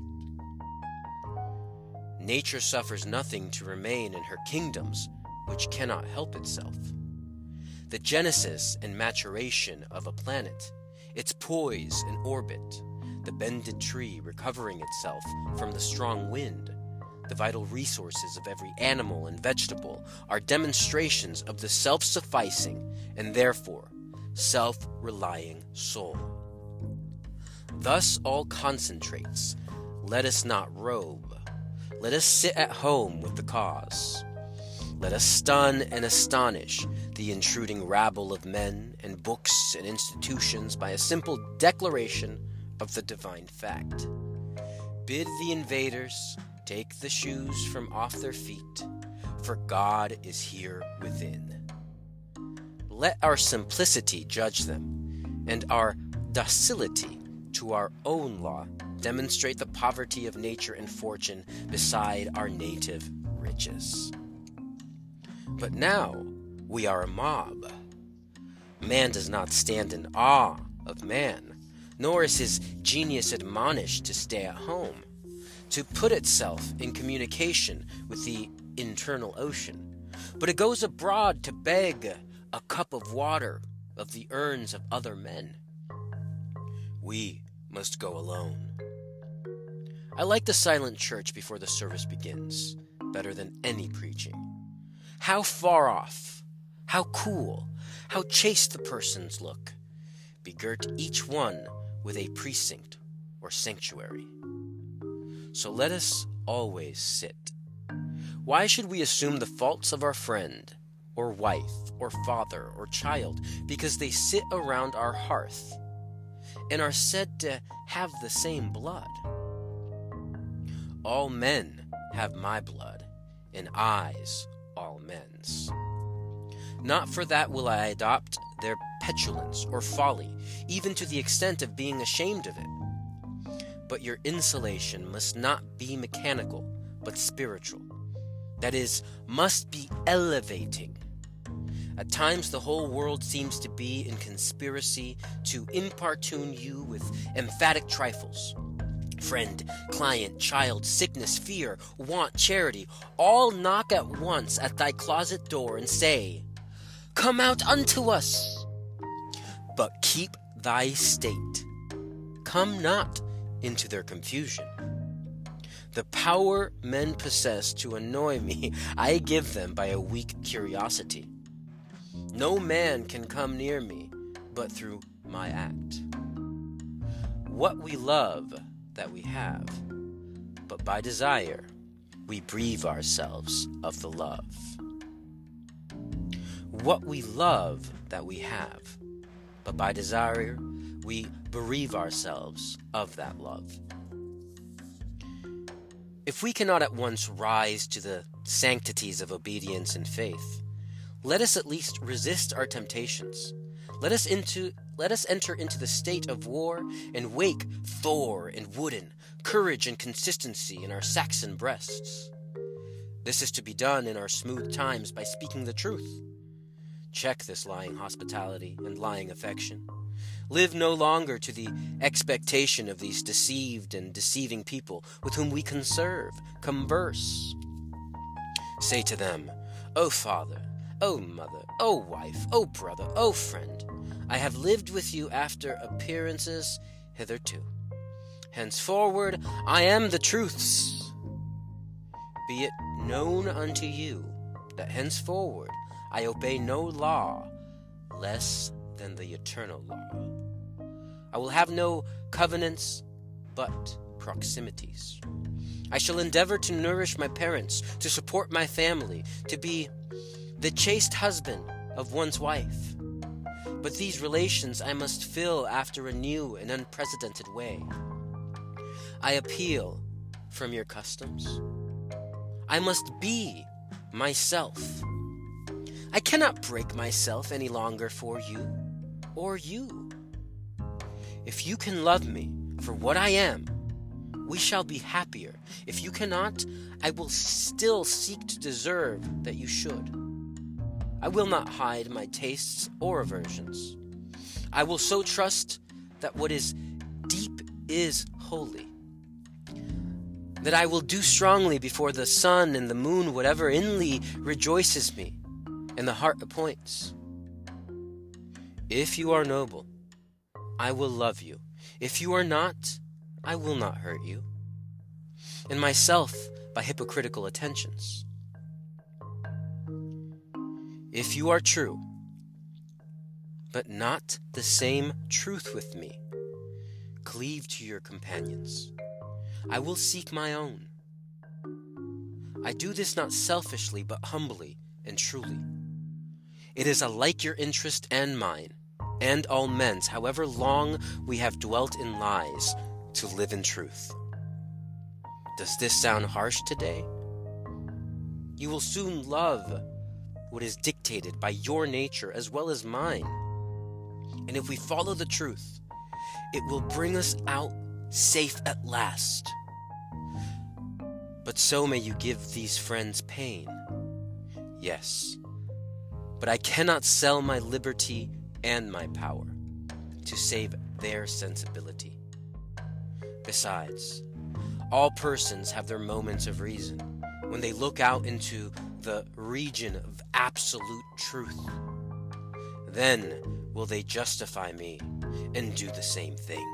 Nature suffers nothing to remain in her kingdoms which cannot help itself. The genesis and maturation of a planet, its poise and orbit, the bended tree recovering itself from the strong wind, the vital resources of every animal and vegetable are demonstrations of the self-sufficing and therefore self-relying soul. Thus all concentrates. Let us not robe. Let us sit at home with the cause. Let us stun and astonish the intruding rabble of men and books and institutions by a simple declaration of the divine fact. Bid the invaders take the shoes from off their feet, for God is here within. Let our simplicity judge them, and our docility to our own law demonstrate the poverty of nature and fortune beside our native riches. But now we are a mob. Man does not stand in awe of man, nor is his genius admonished to stay at home, to put itself in communication with the internal ocean, but it goes abroad to beg a cup of water of the urns of other men. We must go alone. I like the silent church before the service begins better than any preaching. How far off, how cool, how chaste the persons look, begirt each one with a precinct or sanctuary. So let us always sit. Why should we assume the faults of our friend, or wife, or father, or child, because they sit around our hearth, and are said to have the same blood? All men have my blood, in eyes all men's. Not for that will I adopt their petulance or folly, even to the extent of being ashamed of it. But your insulation must not be mechanical, but spiritual. That is, must be elevating. At times the whole world seems to be in conspiracy to importune you with emphatic trifles. Friend, client, child, sickness, fear, want, charity, all knock at once at thy closet door and say, "Come out unto us!" But keep thy state. Come not into their confusion. The power men possess to annoy me, I give them by a weak curiosity. No man can come near me but through my act. What we love that we have, but by desire we bereave ourselves of the love. What we love that we have, but by desire we bereave ourselves of that love. If we cannot at once rise to the sanctities of obedience and faith, let us at least resist our temptations. Let us enter into the state of war and wake Thor and Woden, courage and consistency in our Saxon breasts. This is to be done in our smooth times by speaking the truth. Check this lying hospitality and lying affection. Live no longer to the expectation of these deceived and deceiving people with whom we converse. Say to them, "O father, O mother, O wife, O brother, O friend, I have lived with you after appearances hitherto. Henceforward I am the truth's. Be it known unto you that henceforward I obey no law less than the eternal law. I will have no covenants but proximities. I shall endeavor to nourish my parents, to support my family, to be the chaste husband of one's wife. But these relations I must fill after a new and unprecedented way. I appeal from your customs. I must be myself. I cannot break myself any longer for you or you. If you can love me for what I am, we shall be happier. If you cannot, I will still seek to deserve that you should. I will not hide my tastes or aversions. I will so trust that what is deep is holy, that I will do strongly before the sun and the moon whatever inly rejoices me and the heart appoints. If you are noble, I will love you. If you are not, I will not hurt you, and myself by hypocritical attentions. If you are true, but not the same truth with me, cleave to your companions. I will seek my own. I do this not selfishly, but humbly and truly. It is alike your interest and mine, and all men's, however long we have dwelt in lies, to live in truth. Does this sound harsh today? You will soon love what is dictated by your nature as well as mine. And if we follow the truth, it will bring us out safe at last. But so may you give these friends pain. Yes, but I cannot sell my liberty and my power to save their sensibility. Besides, all persons have their moments of reason when they look out into the region of absolute truth. Then will they justify me and do the same thing.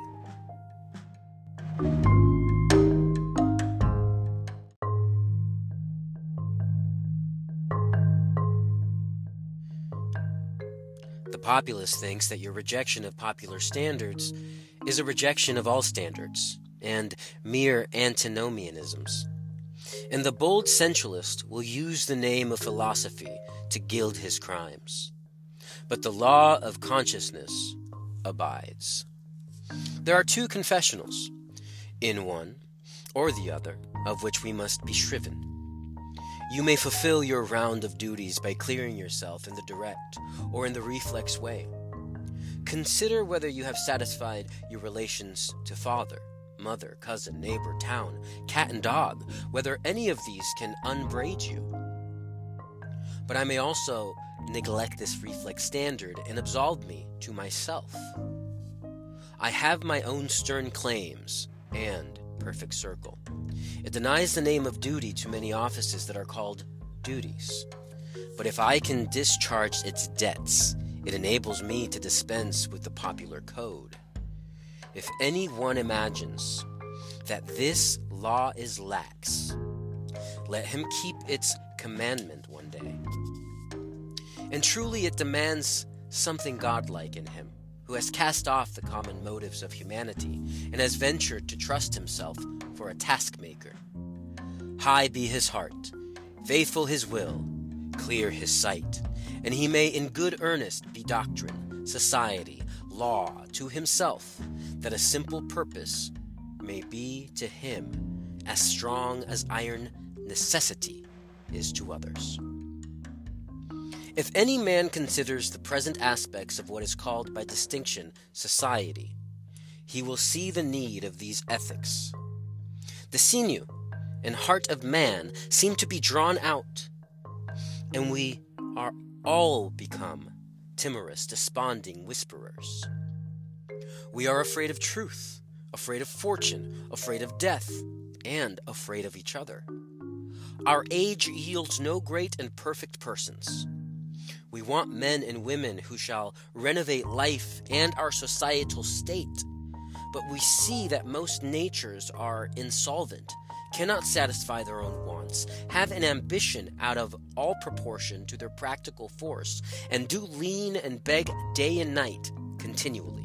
The populace thinks that your rejection of popular standards is a rejection of all standards and mere antinomianisms. And the bold sensualist will use the name of philosophy to gild his crimes. But the law of consciousness abides. There are two confessionals, in one or the other of which we must be shriven. You may fulfill your round of duties by clearing yourself in the direct or in the reflex way. Consider whether you have satisfied your relations to father, mother, cousin, neighbor, town, cat and dog, whether any of these can unbraid you. But I may also neglect this reflex standard and absolve me to myself. I have my own stern claims and perfect circle. It denies the name of duty to many offices that are called duties. But if I can discharge its debts, it enables me to dispense with the popular code. If anyone imagines that this law is lax, let him keep its commandment one day. And truly it demands something godlike in him, who has cast off the common motives of humanity and has ventured to trust himself for a taskmaker. High be his heart, faithful his will, clear his sight, and he may in good earnest be doctrine, society, law to himself, that a simple purpose may be to him as strong as iron necessity is to others. If any man considers the present aspects of what is called by distinction society, he will see the need of these ethics. The sinew and heart of man seem to be drawn out, and we are all become timorous, desponding whisperers. We are afraid of truth, afraid of fortune, afraid of death, and afraid of each other. Our age yields no great and perfect persons. We want men and women who shall renovate life and our societal state, but we see that most natures are insolvent, cannot satisfy their own wants, have an ambition out of all proportion to their practical force, and do lean and beg day and night continually.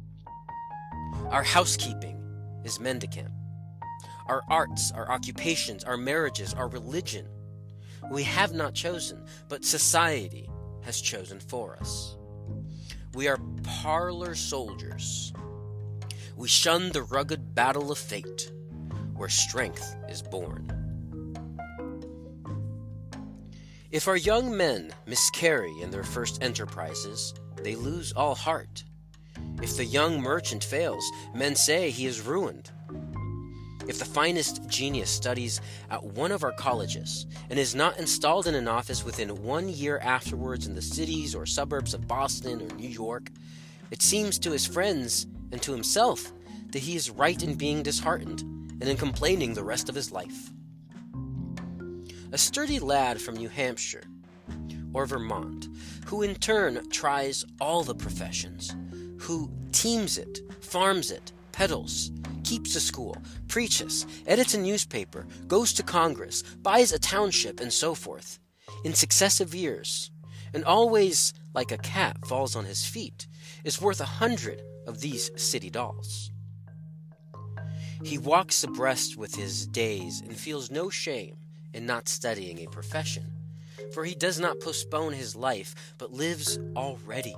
Our housekeeping is mendicant. Our arts, our occupations, our marriages, our religion, we have not chosen, but society has chosen for us. We are parlor soldiers. We shun the rugged battle of fate, where strength is born. If our young men miscarry in their first enterprises, they lose all heart. If the young merchant fails, men say he is ruined. If the finest genius studies at one of our colleges and is not installed in an office within 1 year afterwards in the cities or suburbs of Boston or New York, it seems to his friends and to himself that he is right in being disheartened and in complaining the rest of his life. A sturdy lad from New Hampshire or Vermont, who in turn tries all the professions, who teams it, farms it, peddles, keeps a school, preaches, edits a newspaper, goes to Congress, buys a township, and so forth, in successive years, and always, like a cat falls on his feet, is worth 100 of these city dolls. He walks abreast with his days and feels no shame in not studying a profession, for he does not postpone his life, but lives already.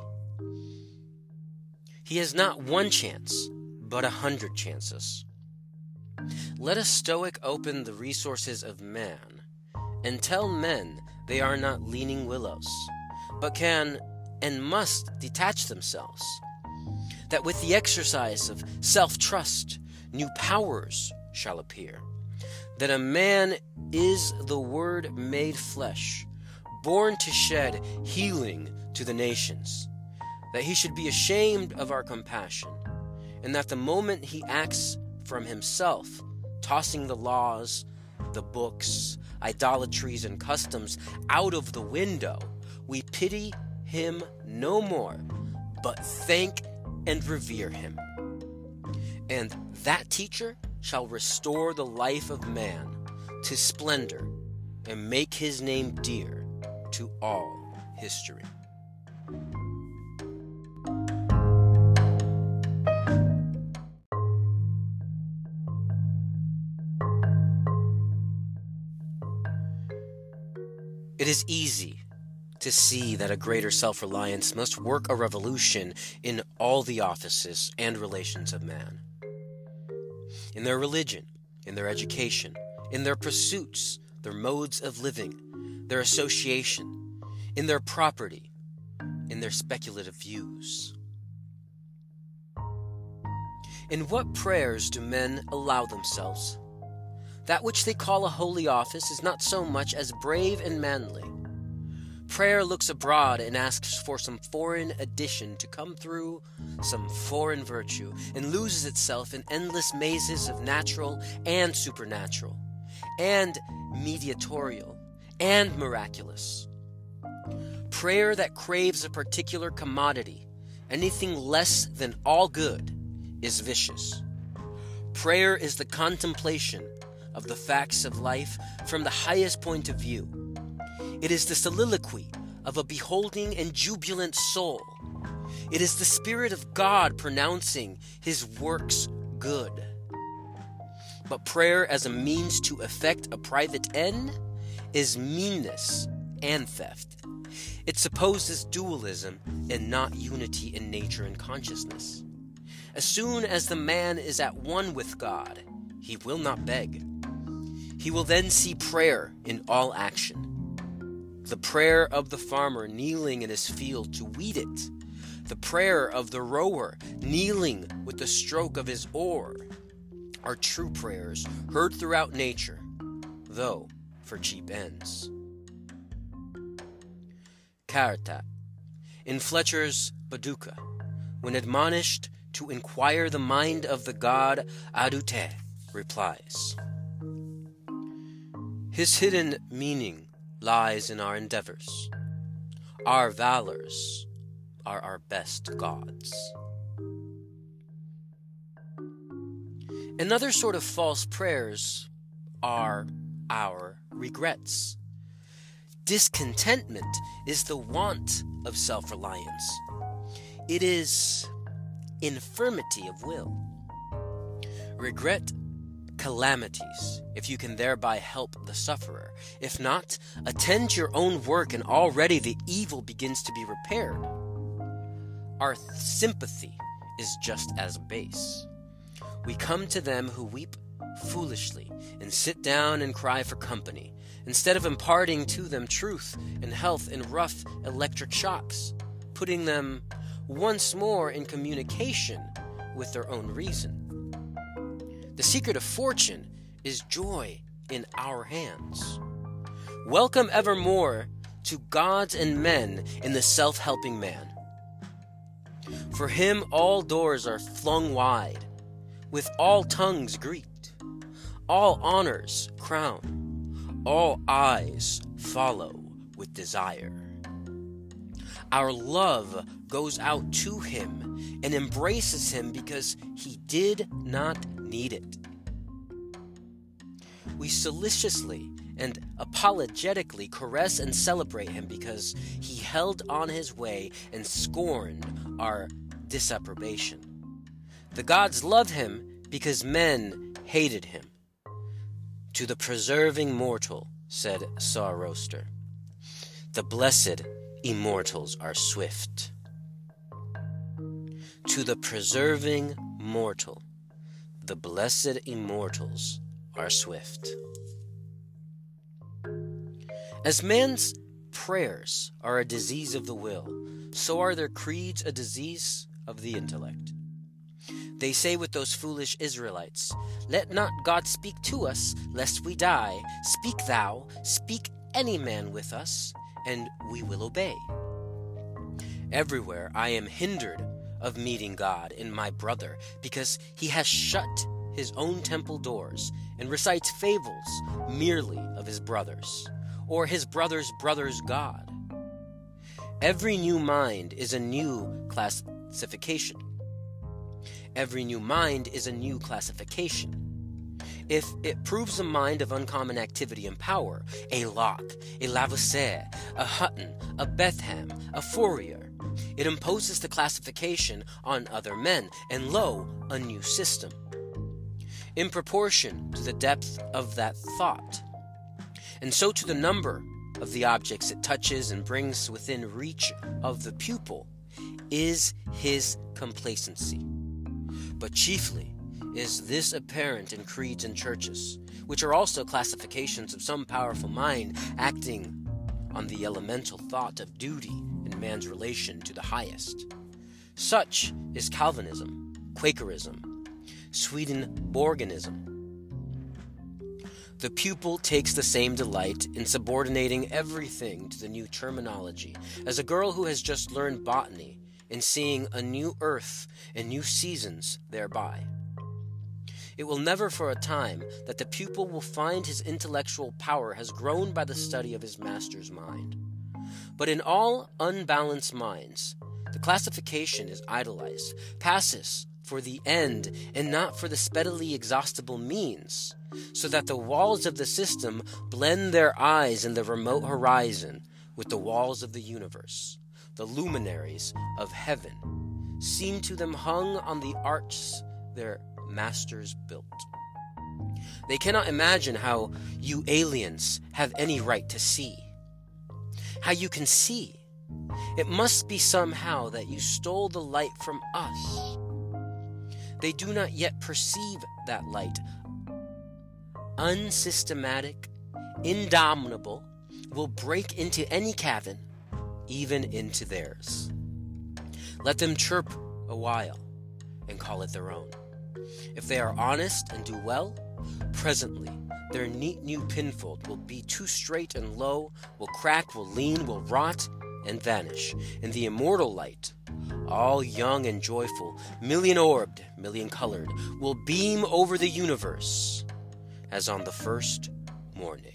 He has not one chance, but 100 chances. Let a Stoic open the resources of man, and tell men they are not leaning willows, but can and must detach themselves, that with the exercise of self-trust, new powers shall appear, that a man is the Word made flesh, born to shed healing to the nations, that he should be ashamed of our compassion, and that the moment he acts from himself, tossing the laws, the books, idolatries, and customs out of the window, we pity him no more, but thank and revere him. And that teacher shall restore the life of man to splendor and make his name dear to all history. It is easy to see that a greater self-reliance must work a revolution in all the offices and relations of man. In their religion, in their education, in their pursuits, their modes of living, their association, in their property, in their speculative views. In what prayers do men allow themselves? That which they call a holy office is not so much as brave and manly. Prayer looks abroad and asks for some foreign addition to come through, some foreign virtue, and loses itself in endless mazes of natural and supernatural, and mediatorial, and miraculous. Prayer that craves a particular commodity, anything less than all good, is vicious. Prayer is the contemplation of the facts of life from the highest point of view. It is the soliloquy of a beholding and jubilant soul. It is the Spirit of God pronouncing His works good. But prayer as a means to effect a private end is meanness and theft. It supposes dualism and not unity in nature and consciousness. As soon as the man is at one with God, he will not beg. He will then see prayer in all action. The prayer of the farmer kneeling in his field to weed it. The prayer of the rower kneeling with the stroke of his oar are true prayers heard throughout nature, though for cheap ends. Caratach, in Fletcher's Baduca, when admonished to inquire the mind of the god Adute, replies, "His hidden meaning lies in our endeavors. Our valors are our best gods." Another sort of false prayers are our regrets. Discontentment is the want of self-reliance. It is infirmity of will. Regret calamities, if you can thereby help the sufferer. If not, attend to your own work, and already the evil begins to be repaired. Our sympathy is just as base. We come to them who weep foolishly and sit down and cry for company, instead of imparting to them truth and health in rough electric shocks, putting them once more in communication with their own reason. The secret of fortune is joy in our hands. Welcome evermore to gods and men in the self-helping man. For him all doors are flung wide, with all tongues greet, all honors crown, all eyes follow with desire. Our love goes out to him and embraces him because he did not need it. We solicitously and apologetically caress and celebrate him because he held on his way and scorned our disapprobation. The gods love him because men hated him. To the preserving mortal, said Zoroaster, the blessed immortals are swift. To the preserving mortal, the blessed immortals are swift. As man's prayers are a disease of the will, so are their creeds a disease of the intellect. They say with those foolish Israelites, "Let not God speak to us, lest we die. Speak thou, speak any man with us, and we will obey." Everywhere I am hindered of meeting God in my brother, because he has shut his own temple doors and recites fables merely of his brothers, or his brother's brother's God. Every new mind is a new classification. Every new mind is a new classification. If it proves a mind of uncommon activity and power, a Locke, a Lavoisier, a Hutton, a Bentham, a Fourier, it imposes the classification on other men, and lo, a new system. In proportion to the depth of that thought, and so to the number of the objects it touches and brings within reach of the pupil, is his complacency. But chiefly is this apparent in creeds and churches, which are also classifications of some powerful mind acting on the elemental thought of duty in man's relation to the highest. Such is Calvinism, Quakerism, Swedenborgianism. The pupil takes the same delight in subordinating everything to the new terminology as a girl who has just learned botany in seeing a new earth and new seasons thereby. It will never for a time that the pupil will find his intellectual power has grown by the study of his master's mind. But in all unbalanced minds, the classification is idolized, passes for the end and not for the speedily exhaustible means, so that the walls of the system blend their eyes in the remote horizon with the walls of the universe. The luminaries of heaven seem to them hung on the arches their masters built. They cannot imagine how you aliens have any right to see. How you can see. It must be somehow that you stole the light from us. They do not yet perceive that light. Unsystematic, indomitable, will break into any cabin, even into theirs. Let them chirp a while and call it their own. If they are honest and do well, presently their neat new pinfold will be too straight and low, will crack, will lean, will rot, and vanish in the immortal light. All young and joyful, million-orbed, million-colored, will beam over the universe as on the first morning.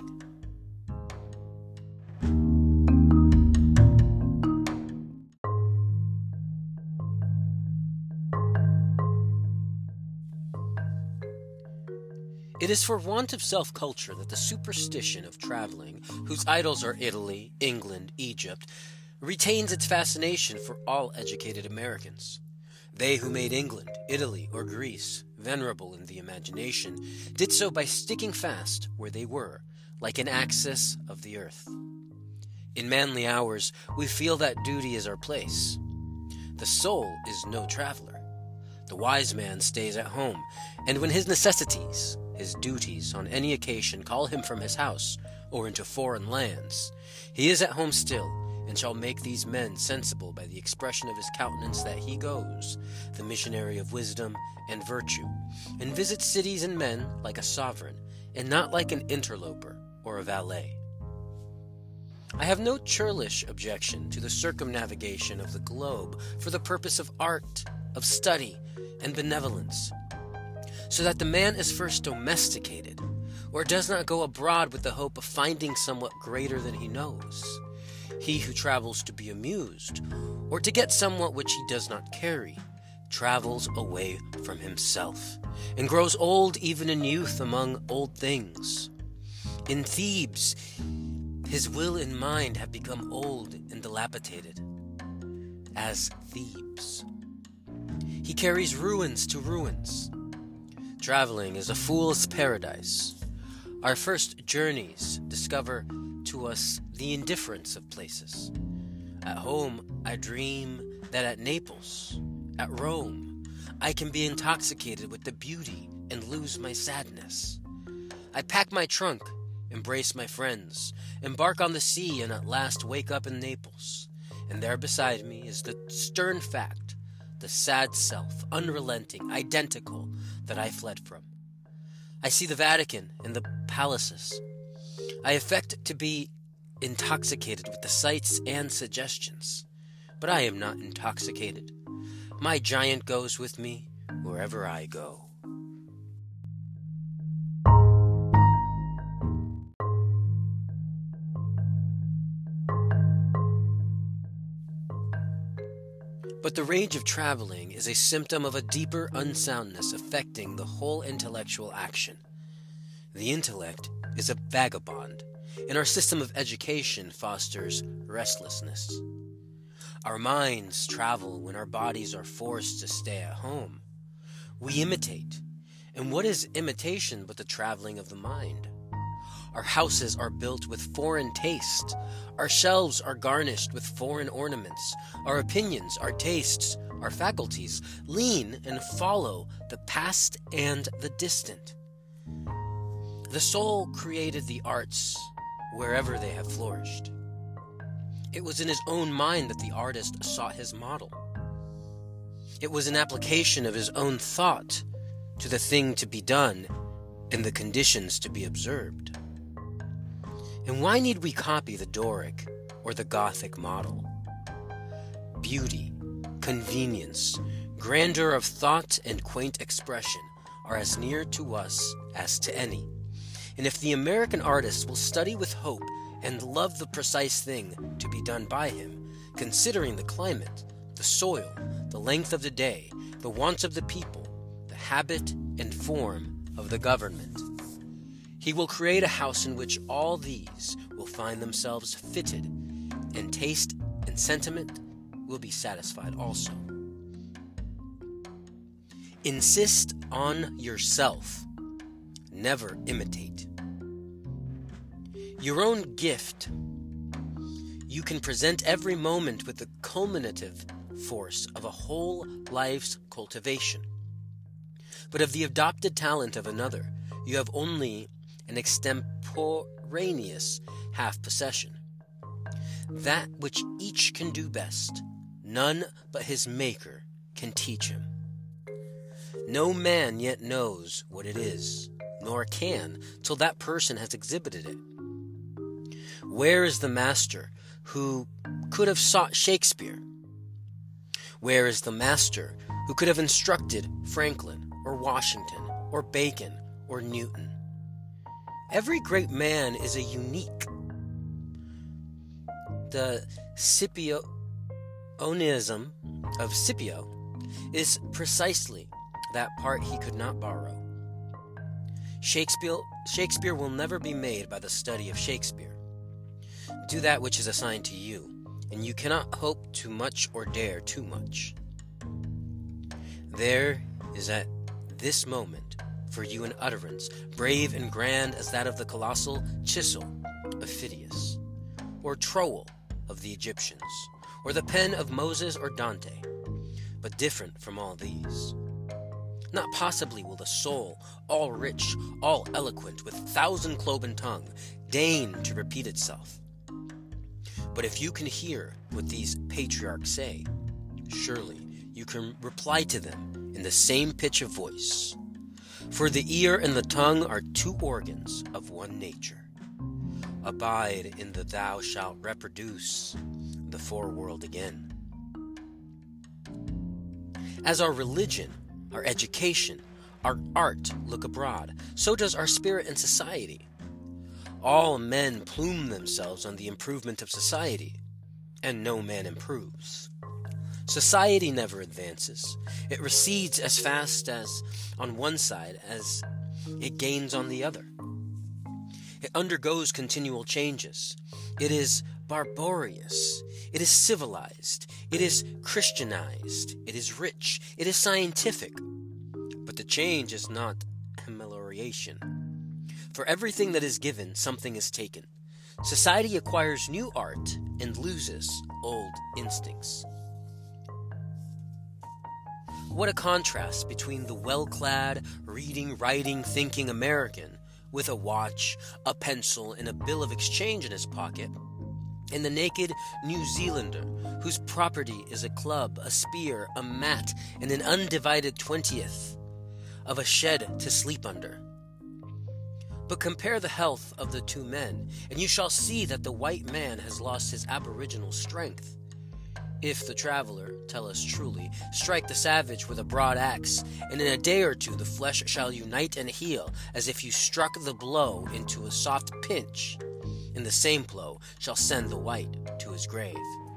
It is for want of self-culture that the superstition of traveling, whose idols are Italy, England, Egypt, retains its fascination for all educated Americans. They who made England, Italy, or Greece venerable in the imagination did so by sticking fast where they were, like an axis of the earth. In manly hours, we feel that duty is our place. The soul is no traveler. The wise man stays at home, and when his necessities, his duties on any occasion call him from his house or into foreign lands, he is at home still, and shall make these men sensible by the expression of his countenance that he goes, the missionary of wisdom and virtue, and visits cities and men like a sovereign, and not like an interloper or a valet. I have no churlish objection to the circumnavigation of the globe for the purpose of art, of study, and benevolence, so that the man is first domesticated, or does not go abroad with the hope of finding somewhat greater than he knows. He who travels to be amused, or to get somewhat which he does not carry, travels away from himself, and grows old even in youth among old things. In Thebes, his will and mind have become old and dilapidated, as Thebes. He carries ruins to ruins. Traveling is a fool's paradise. Our first journeys discover to us the indifference of places. At home, I dream that at Naples, at Rome, I can be intoxicated with the beauty and lose my sadness. I pack my trunk, embrace my friends, embark on the sea, and at last wake up in Naples. And there beside me is the stern fact, the sad self, unrelenting, identical, that I fled from. I see the Vatican and the palaces. I affect to be intoxicated with the sights and suggestions. But I am not intoxicated. My giant goes with me wherever I go. But the rage of traveling is a symptom of a deeper unsoundness affecting the whole intellectual action. The intellect is a vagabond, and our system of education fosters restlessness. Our minds travel when our bodies are forced to stay at home. We imitate, and what is imitation but the traveling of the mind? Our houses are built with foreign taste. Our shelves are garnished with foreign ornaments. Our opinions, our tastes, our faculties lean and follow the past and the distant. The soul created the arts wherever they have flourished. It was in his own mind that the artist sought his model. It was an application of his own thought to the thing to be done and the conditions to be observed. And why need we copy the Doric or the Gothic model? Beauty, convenience, grandeur of thought, and quaint expression are as near to us as to any. And if the American artist will study with hope and love the precise thing to be done by him, considering the climate, the soil, the length of the day, the wants of the people, the habit and form of the government, he will create a house in which all these will find themselves fitted, and taste and sentiment will be satisfied also. Insist on yourself. Never imitate. Your own gift you can present every moment with the culminative force of a whole life's cultivation. But of the adopted talent of another, you have only an extemporaneous half-possession. That which each can do best, none but his Maker can teach him. No man yet knows what it is, nor can, till that person has exhibited it. Where is the master who could have sought Shakespeare? Where is the master who could have instructed Franklin, or Washington, or Bacon, or Newton? Every great man is a unique. The Scipionism of Scipio is precisely that part he could not borrow. Shakespeare will never be made by the study of Shakespeare. Do that which is assigned to you, and you cannot hope too much or dare too much. There is at this moment for you an utterance, brave and grand as that of the colossal chisel of Phidias, or trowel of the Egyptians, or the pen of Moses or Dante, but different from all these. Not possibly will the soul, all rich, all eloquent, with thousand-cloven tongue, deign to repeat itself. But if you can hear what these patriarchs say, surely you can reply to them in the same pitch of voice. For the ear and the tongue are two organs of one nature. Abide in the thou shalt reproduce the foreworld again. As our religion, our education, our art look abroad, so does our spirit and society. All men plume themselves on the improvement of society, and no man improves. Society never advances. It recedes as fast as on one side as it gains on the other. It undergoes continual changes. It is barbarous. It is civilized. It is Christianized. It is rich. It is scientific. But the change is not amelioration. For everything that is given, something is taken. Society acquires new art and loses old instincts. What a contrast between the well-clad, reading, writing, thinking American with a watch, a pencil, and a bill of exchange in his pocket, and the naked New Zealander whose property is a club, a spear, a mat, and an undivided 20th of a shed to sleep under. But compare the health of the two men, and you shall see that the white man has lost his aboriginal strength. If the traveler, tell us truly, strike the savage with a broad axe, and in a day or two the flesh shall unite and heal, as if you struck the blow into a soft pinch, and the same blow shall send the white to his grave.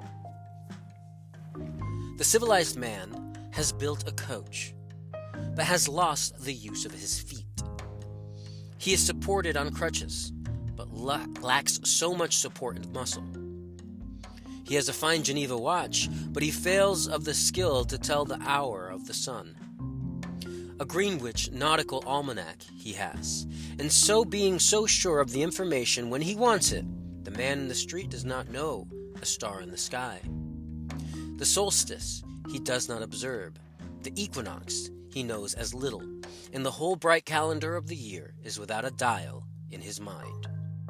The civilized man has built a coach, but has lost the use of his feet. He is supported on crutches, but lacks so much support and muscle. He has a fine Geneva watch, but he fails of the skill to tell the hour of the sun. a Greenwich nautical almanac he has, and so being so sure of the information when he wants it, the man in the street does not know a star in the sky. The solstice he does not observe, the equinox he knows as little, and the whole bright calendar of the year is without a dial in his mind.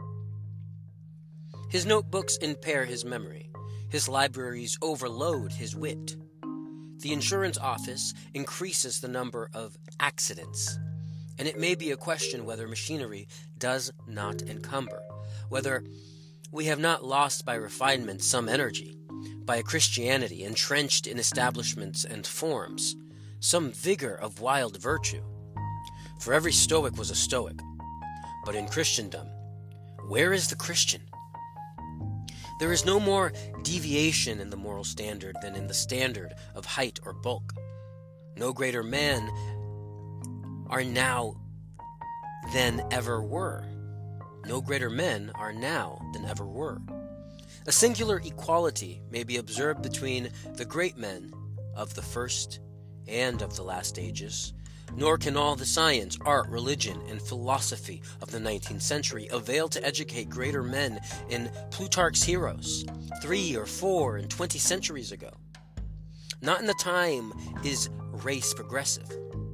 His notebooks impair his memory, his libraries overload his wit. The insurance office increases the number of accidents, and it may be a question whether machinery does not encumber, whether we have not lost by refinement some energy, by a Christianity entrenched in establishments and forms, some vigor of wild virtue. For every Stoic was a Stoic, but in Christendom, where is the Christian? There is no more deviation in the moral standard than in the standard of height or bulk. No greater men are now than ever were. No greater men are now than ever were. A singular equality may be observed between the great men of the first and of the last ages, nor can all the science, art, religion, and philosophy of the 19th century avail to educate greater men in Plutarch's heroes 3 or 4 and 20 centuries ago. Not in the time is race progressive.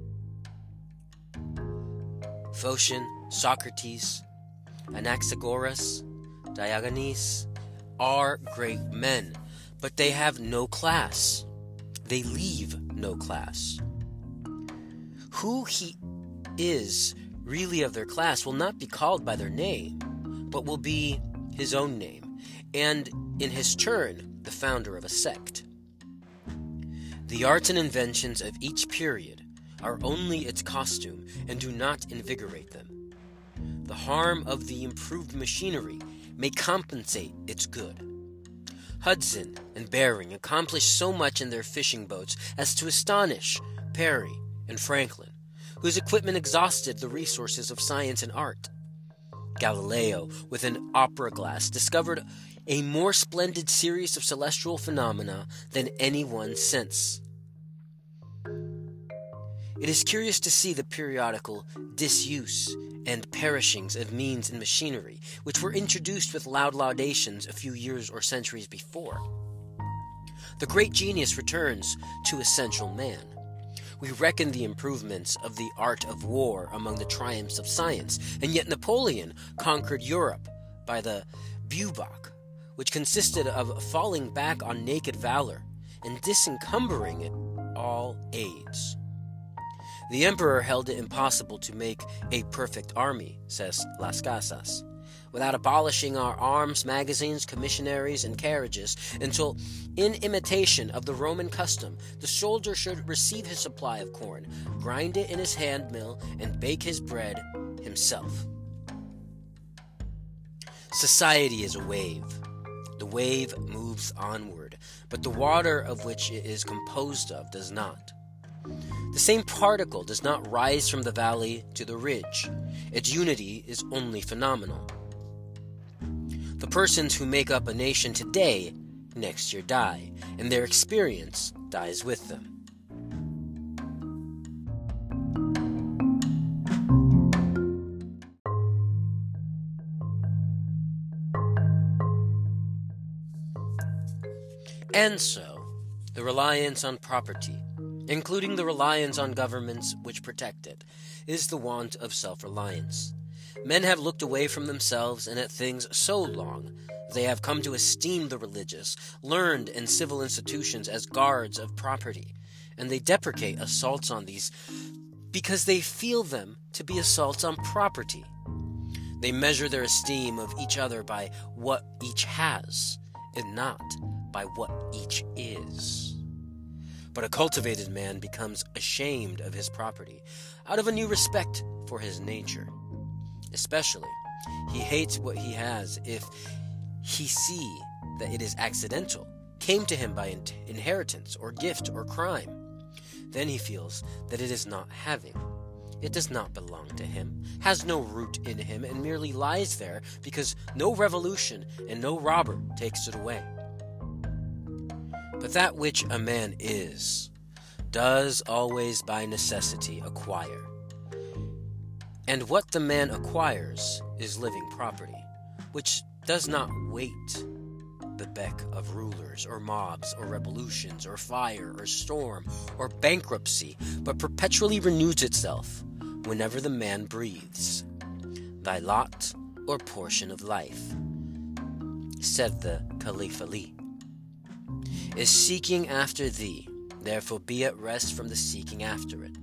Phocion, Socrates, Anaxagoras, Diogenes are great men, but they have no class. They leave no class. Who he is really of their class will not be called by their name, but will be his own name, and in his turn the founder of a sect. The arts and inventions of each period are only its costume and do not invigorate them. The harm of the improved machinery may compensate its good. Hudson and Bering accomplished so much in their fishing boats as to astonish Parry and Franklin, whose equipment exhausted the resources of science and art. Galileo, with an opera glass, discovered a more splendid series of celestial phenomena than anyone since. It is curious to see the periodical disuse and perishings of means and machinery, which were introduced with loud laudations a few years or centuries before. The great genius returns to essential man. We reckon the improvements of the art of war among the triumphs of science, and yet Napoleon conquered Europe by the Bivouac, which consisted of falling back on naked valor and disencumbering it all aids. The emperor held it impossible to make a perfect army, says Las Casas, without abolishing our arms, magazines, commissionaries, and carriages, until, in imitation of the Roman custom, the soldier should receive his supply of corn, grind it in his hand mill, and bake his bread himself. Society is a wave. The wave moves onward, but the water of which it is composed of does not. The same particle does not rise from the valley to the ridge. Its unity is only phenomenal. The persons who make up a nation today, next year die, and their experience dies with them. And so, the reliance on property, including the reliance on governments which protect it, is the want of self-reliance. Men have looked away from themselves and at things so long, they have come to esteem the religious, learned, and civil institutions as guards of property, and they deprecate assaults on these because they feel them to be assaults on property. They measure their esteem of each other by what each has, and not by what each is. But a cultivated man becomes ashamed of his property, out of a new respect for his nature. Especially, he hates what he has if he see that it is accidental, came to him by inheritance or gift or crime. Then he feels that it is not having. It does not belong to him, has no root in him, and merely lies there because no revolution and no robber takes it away. But that which a man is, does always by necessity acquire. And what the man acquires is living property, which does not wait the beck of rulers or mobs or revolutions or fire or storm or bankruptcy, but perpetually renews itself whenever the man breathes. Thy lot or portion of life, said the Caliph Ali, is seeking after thee, therefore be at rest from the seeking after it.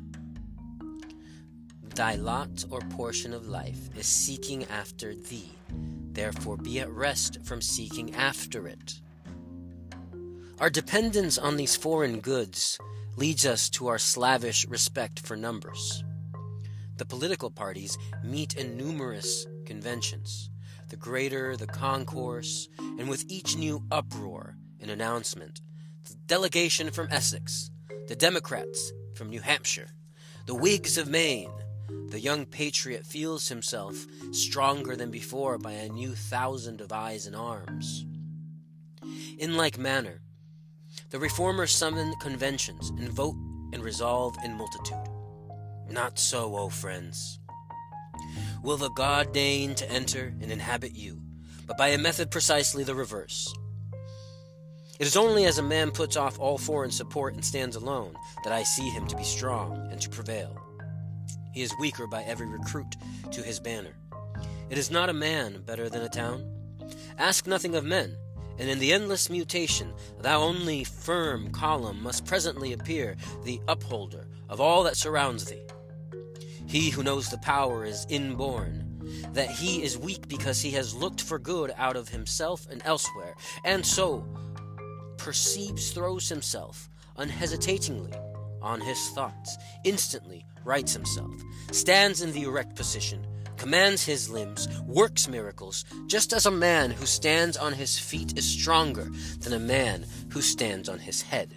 Thy lot or portion of life is seeking after thee, therefore be at rest from seeking after it. Our dependence on these foreign goods leads us to our slavish respect for numbers. The political parties meet in numerous conventions, the greater the concourse, and with each new uproar and announcement, the delegation from Essex, the Democrats from New Hampshire, the Whigs of Maine, the young patriot feels himself stronger than before by a new 1,000 of eyes and arms. In like manner, the reformers summon conventions and vote and resolve in multitude. Not so, O friends. Will the God deign to enter and inhabit you, but by a method precisely the reverse. It is only as a man puts off all foreign support and stands alone that I see him to be strong and to prevail. He is weaker by every recruit to his banner. It is not a man better than a town. Ask nothing of men, and in the endless mutation, thou only firm column must presently appear the upholder of all that surrounds thee. He who knows the power is inborn, that he is weak because he has looked for good out of himself and elsewhere, and so perceives, throws himself unhesitatingly on his thoughts, instantly rights himself, stands in the erect position, commands his limbs, works miracles, just as a man who stands on his feet is stronger than a man who stands on his head.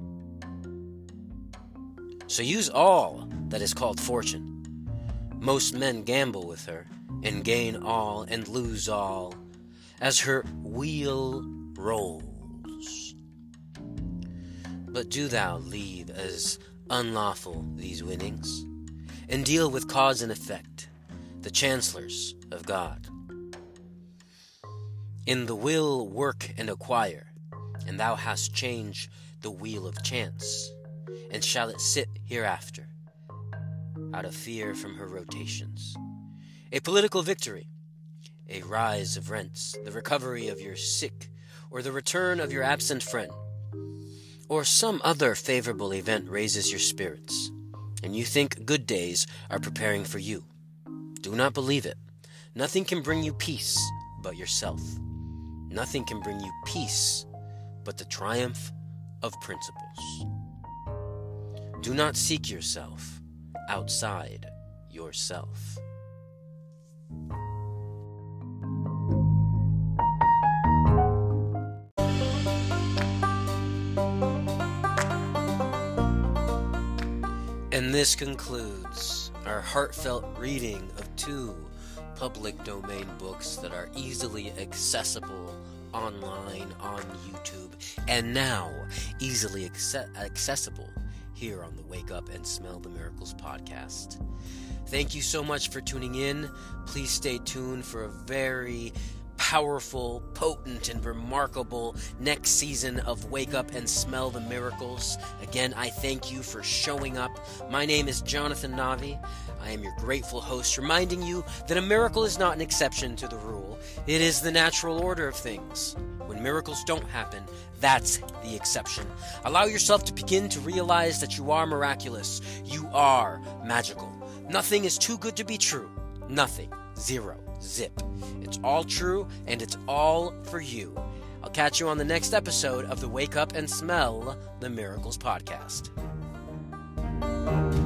So use all that is called fortune. Most men gamble with her, and gain all and lose all, as her wheel rolls. But do thou leave as unlawful these winnings, and deal with cause and effect, the chancellors of God. In the will work and acquire, and thou hast changed the wheel of chance, and shall it sit hereafter, out of fear from her rotations. A political victory, a rise of rents, the recovery of your sick, or the return of your absent friend, or some other favorable event raises your spirits, and you think good days are preparing for you. Do not believe it. Nothing can bring you peace but yourself. Nothing can bring you peace but the triumph of principles. Do not seek yourself outside yourself. And this concludes our heartfelt reading of 2 public domain books that are easily accessible online on YouTube, and now easily accessible here on the Wake Up and Smell the Miracles podcast. Thank you so much for tuning in. Please stay tuned for a very powerful, potent, and remarkable next season of Wake Up and Smell the Miracles. Again, I thank you for showing up. My name is Jonathan Navi. I am your grateful host, reminding you that a miracle is not an exception to the rule. It is the natural order of things. When miracles don't happen, that's the exception. Allow yourself to begin to realize that you are miraculous. You are magical. Nothing is too good to be true. Nothing. Zero. Zip. It's all true, and it's all for you. I'll catch you on the next episode of the Wake Up and Smell the Miracles podcast.